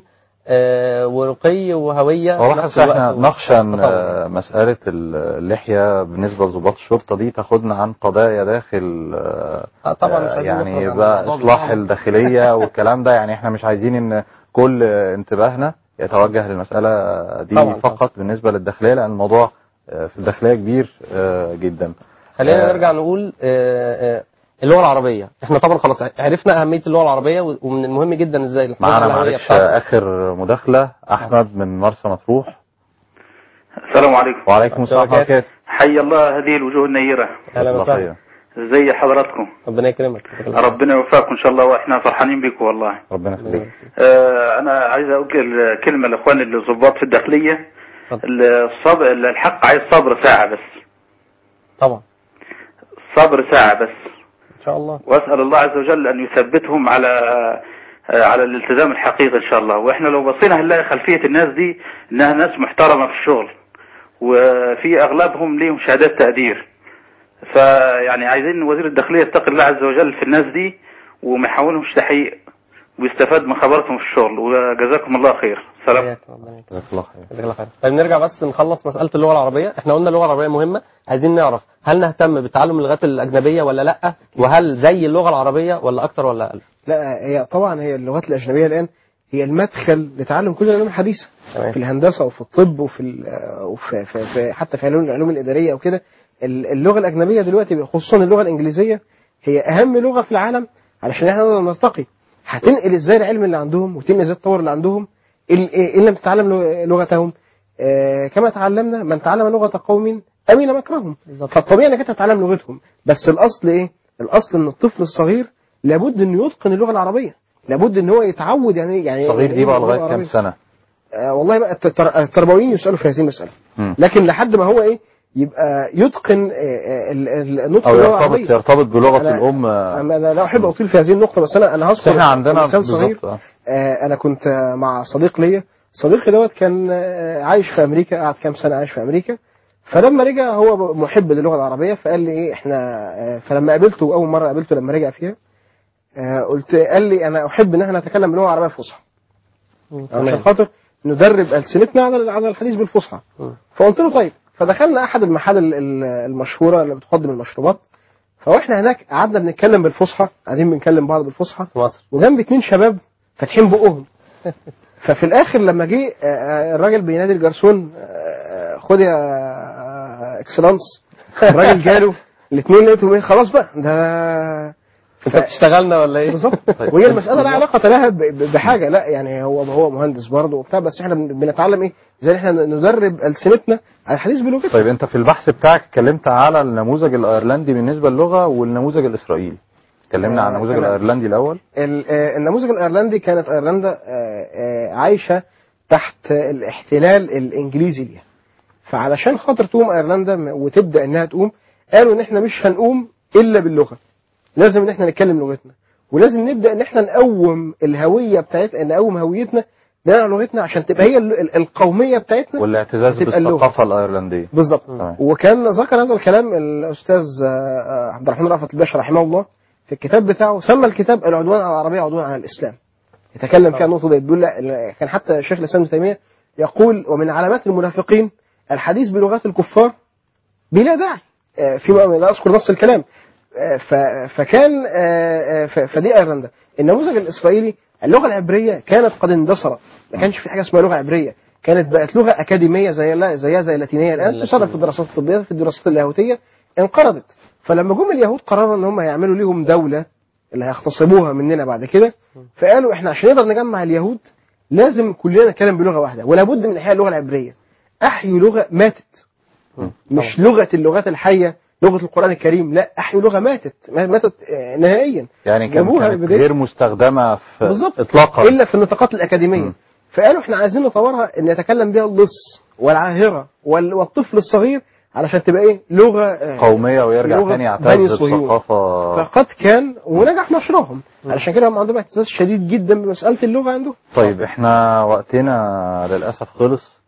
ورقي وهويه. ولاحظ احنا نخشى ان مساله اللحيه بالنسبه لضباط الشرطه دي تاخدنا عن قضايا داخل آه طبعا مش يعني بقى اصلاح الداخليه والكلام ده، يعني احنا مش عايزين ان كل انتباهنا يتوجه للمساله دي طبعا فقط طبعا. بالنسبه للداخليه، لان الموضوع في الداخليه كبير جدا. خلينا آه نرجع نقول آه آه اللغه العربيه، احنا طبعا خلاص عرفنا اهميه اللغه العربيه ومن المهم جدا ازاي معانا معلش اخر مداخله احمد من مرسى مطروح. السلام عليكم. وعليكم السلام ورحمه الله. حي الله هذه الوجوه النيره. اهلا وسهلا. ازي حضراتكم؟ ربنا يكرمك. ربنا يوفقكم ان شاء الله، واحنا فرحانين بكم والله. ربنا يخليك. آه انا عايز اقول كلمه لاخواني اللي ضباط في الداخليه، الصبر الحق عايز صبر ساعه بس. طبعا. صبر ساعه بس. ان شاء الله. واسال الله عز وجل ان يثبتهم على على الالتزام الحقيقي ان شاء الله. واحنا لو بصينا هنلاقي خلفيه الناس دي انها ناس محترمه في الشغل، وفي اغلبهم ليهم شهادات تقدير. فيعني عايزين وزير الداخليه يتقي الله عز وجل في الناس دي وما يحاولهمش تحقيق ويستفاد من خبرتهم في الشغل. وجزاكم الله خير. سلام. جزاك الله خير. جزاك الله خير. طيب نرجع بس نخلص مساله اللغه العربيه. احنا قلنا اللغه العربيه مهمه، عايزين نعرف هل نهتم بتعلم اللغات الاجنبيه ولا لا، وهل زي اللغه العربيه ولا اكتر ولا اقل؟ لا هي طبعا هي اللغات الاجنبيه الان هي المدخل لتعلم كل العلوم الحديثه في الهندسه وفي الطب وفي وفي في في حتى في العلوم الاداريه وكده. اللغه الاجنبيه دلوقتي خصوصا اللغه الانجليزيه هي اهم لغه في العالم علشان احنا نقدر نرتقي. هتنقل ازاي العلم اللي عندهم وتنقل ازاي التطور اللي عندهم ان لم تتعلم لغتهم. آه كما تعلمنا من تعلم لغه قوم امن مكرهم، فالطبيعي انك انت تتعلم لغتهم. بس الاصل ايه؟ الاصل ان الطفل الصغير لابد انه يتقن اللغه العربيه، لابد ان هو يتعود. يعني يعني صغير دي بقى لغايه كام سنه؟ آه والله بقى التربويين يسالوا في هذه المساله، لكن لحد ما هو ايه يبقى يتقن النطق باللغه العربيه، يرتبط بلغه الام. انا لا احب اطيل في هذه النقطه، بس انا انا هذكر احنا عندنا مثال صغير. آه انا كنت مع صديق ليا، صديقي دوت كان عايش في امريكا، قعد كام سنه عايش في امريكا. فلما رجع هو محب للغه العربيه، فقال لي ايه احنا فلما قابلته اول مره قابلته لما رجع فيها قلت قال لي انا احب ان احنا نتكلم باللغه العربيه الفصحى عشان خاطر ندرب السنتنا على على الحديث بالفصحى. فقلت له طيب. فدخلنا احد المحال المشهوره اللي بتقدم المشروبات، فاحنا هناك قعدنا بنتكلم بالفصحى، قاعدين بنكلم بعض بالفصحى، وجنب اتنين شباب فاتحين بقهم. ففي الاخر لما جه الراجل بينادي الجرسون خد يا اكسلانس، الراجل جاله الاثنين لقيتهم ايه خلاص بقى ده انت بتشتغلنا ولا ايه؟ بالظبط. وهي المساله لا علاقه لها بحاجه، لا يعني هو هو مهندس برضه وبتاع، بس احنا بنتعلم ايه زي احنا ندرب السنتنا على الحديث بلغتنا. طيب انت في البحث بتاعك اتكلمت على النموذج الايرلندي بالنسبه للغه والنموذج الاسرائيلي. اتكلمنا عن النموذج الايرلندي الاول. النموذج الايرلندي كانت ايرلندا عايشه تحت الاحتلال الانجليزي ليها، فعلشان خاطر تقوم ايرلندا وتبدا انها تقوم قالوا ان احنا مش هنقوم الا باللغه، لازم ان احنا نتكلم لغتنا، ولازم نبدا ان احنا نقوم الهويه بتاعتنا، نقوم هويتنا بناء على لغتنا عشان تبقى هي القوميه بتاعتنا والاعتزاز بالثقافه الايرلنديه. بالظبط. وكان ذكر هذا الكلام الاستاذ عبد الرحمن رأفت الباشا رحمه الله في الكتاب بتاعه سمى الكتاب العدوان على العربيه عدوان على الاسلام. يتكلم كان النقطه دي، بيقول لا كان حتى الشيخ الاسلام ابن تيميه يقول ومن علامات المنافقين الحديث بلغات الكفار بلا داعي، فيما لا اذكر نص الكلام. فكان فدي ايرلندا. النموذج الاسرائيلي اللغه العبريه كانت قد اندثرت، ما كانش في حاجه اسمها لغه عبريه، كانت بقت لغه اكاديميه زي زيها زي اللاتينيه الان، تستخدم في الدراسات الطبيه في الدراسات اللاهوتيه، انقرضت. فلما جم اليهود قرروا ان هم يعملوا ليهم دوله اللي هيغتصبوها مننا بعد كده، فقالوا احنا عشان نقدر نجمع اليهود لازم كلنا نتكلم بلغه واحده، ولا بد من احياء اللغه العبريه. احيوا لغه ماتت، مش لغه اللغات الحيه لغه القران الكريم، لا احيوا لغه ماتت ماتت نهائيا. يعني كانت غير مستخدمه في اطلاقا الا في النطاقات الاكاديميه. م. فقالوا احنا عايزين نطورها ان يتكلم بها اللص والعاهره والطفل الصغير علشان تبقى ايه لغه قوميه ويرجع ثاني يعتز بالثقافه. فقد كان ونجح مشروعهم. علشان كده هم عندهم اعتزاز شديد جدا بمساله اللغه عندهم. طيب احنا وقتنا للاسف خلص،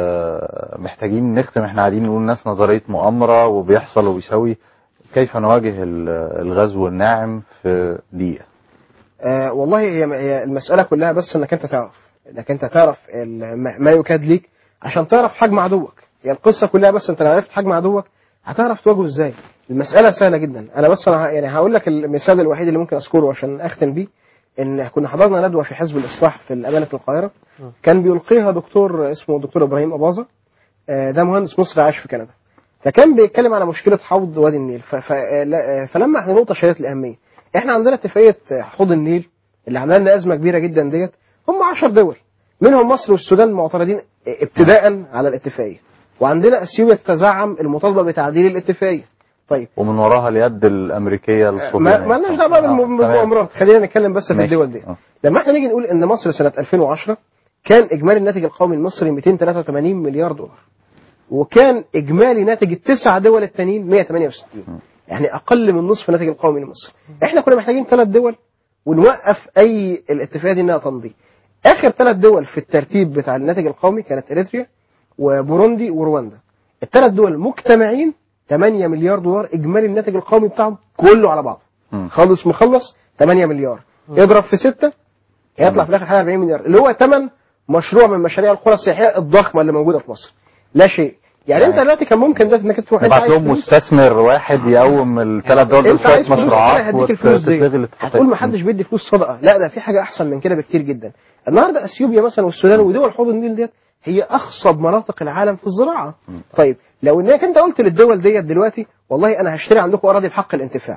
اه محتاجين نختم. احنا قاعدين نقول الناس نظريه مؤامره وبيحصل وبيسوي، كيف نواجه الغزو الناعم في دقيقه؟ اه والله هي المساله كلها بس انك انت تعرف انك انت تعرف ما يكاد ليك عشان تعرف حجم عدوك. يعني القصه كلها بس انت لو عرفت حجم عدوك هتعرف تواجهه ازاي. المساله سهله جدا. انا بس انا يعني هقول لك المثال الوحيد اللي ممكن اذكره عشان اختم بيه، ان كنا حضرنا ندوه في حزب الاصلاح في امانه القاهره، كان بيلقيها دكتور اسمه دكتور ابراهيم اباظه، ده مهندس مصري عايش في كندا. فكان بيتكلم على مشكله حوض وادي النيل. فلما احنا نقطه شديده الاهميه، احنا عندنا اتفاقيه حوض النيل اللي عامله لنا ازمه كبيره جدا ديت، هم عشر دول منهم مصر والسودان معترضين ابتداء على الاتفاقيه، وعندنا اثيوبيا تتزعم المطالبه بتعديل الاتفاقيه. طيب ومن وراها اليد الامريكيه الصهيونيه. ما لناش دعوه بالمؤامرات، خلينا نتكلم بس في الدول دي. أوه. لما احنا نيجي نقول ان مصر سنه ألفين وعشرة كان اجمالي الناتج القومي المصري مئتين وثلاثة وثمانين مليار دولار، وكان اجمالي ناتج التسع دول التانيين مئة وثمانية وستين، يعني اقل من نصف الناتج القومي لمصر. احنا كنا محتاجين ثلاث دول ونوقف اي الاتفاقيه دي انها تمضي. اخر ثلاث دول في الترتيب بتاع الناتج القومي كانت اريتريا وبوروندي ورواندا. الثلاث دول مجتمعين ثمانية مليار دولار اجمالي الناتج القومي بتاعهم كله على بعضه، خالص مخلص ثمانية مليار، يضرب في ستة هيطلع في الاخر حوالي أربعين مليار، اللي هو ثمن مشروع من مشاريع القرى السياحيه الضخمه اللي موجوده في مصر. لا شيء. يعني, يعني انت دلوقتي كان ممكن ده انك تروح تبعت لهم مستثمر واحد يقوم الثلاث دول دول شويه مشروعات وتلغي. هتقول ما حدش بيدي فلوس صدقه، لا ده في حاجه احسن من كده بكتير جدا. النهارده اثيوبيا مثلا والسودان ودول حوض النيل ديت هي اخصب مناطق العالم في الزراعه. طيب لو انك انت قلت للدول ديت دلوقتي والله انا هشتري عندكم اراضي بحق الانتفاع،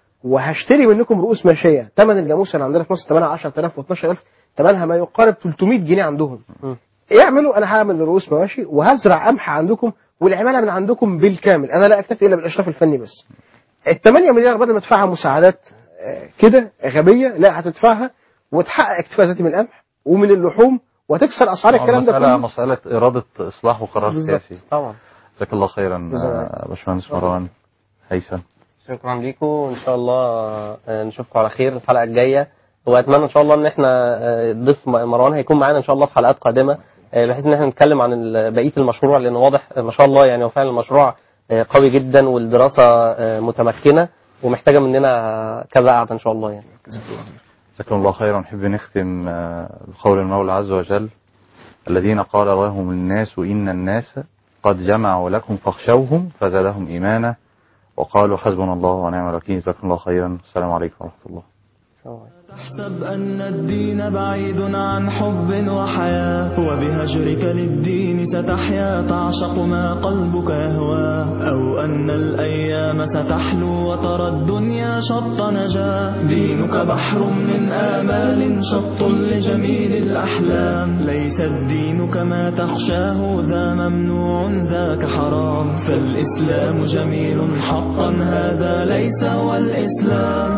وهشتري منكم رؤوس ماشيه، ثمن الجاموسه اللي عندنا في مصر ثمنها عشرة آلاف واثناشر ألف، ثمنها ما يقارب ثلاثمئة جنيه عندهم. اعملوا انا هعمل رؤوس مواشي وهزرع قمح عندكم والعماله من عندكم بالكامل، انا لا اكتفي الا بالاشراف الفني بس. الثمانية مليار بدل ما تدفعها مساعدات كده غبيه، لا هتدفعها وتحقق اكتفاء ذاتي من القمح ومن اللحوم وتكسر اسعار الكلام ده كله. مساله اراده اصلاح وقرار سياسي. طبعا. جزاك الله خيرا باشمهندس مروان هيثم. شكرا لكم، وان شاء الله نشوفكم على خير الحلقه الجايه، واتمنى ان شاء الله ان احنا ضيف مروان هيكون معانا ان شاء الله في حلقات قادمه، بحيث ان احنا نتكلم عن بقيه المشروع، لان واضح ما شاء الله يعني هو فعلا المشروع قوي جدا والدراسه متمكنه ومحتاجه مننا كذا قعده ان شاء الله يعني. جزاكم الله خيرا. نحب نختم بقول المولى عز وجل: الذين قال لهم الناس إن الناس قد جمعوا لكم فاخشوهم فزادهم إيمانا وقالوا حسبنا الله ونعم الوكيل. جزاكم الله خيرا. السلام عليكم ورحمة الله. تحسب أن الدين بعيد عن حب وحياة، وبهجرك للدين ستحيا تعشق ما قلبك يهوى، أو أن الأيام ستحلو وترى الدنيا شط نجاة. دينك بحر من آمال شط لجميل الأحلام، ليس الدين كما تخشاه ذا ممنوع ذاك حرام، فالإسلام جميل حقا هذا ليس هو الإسلام.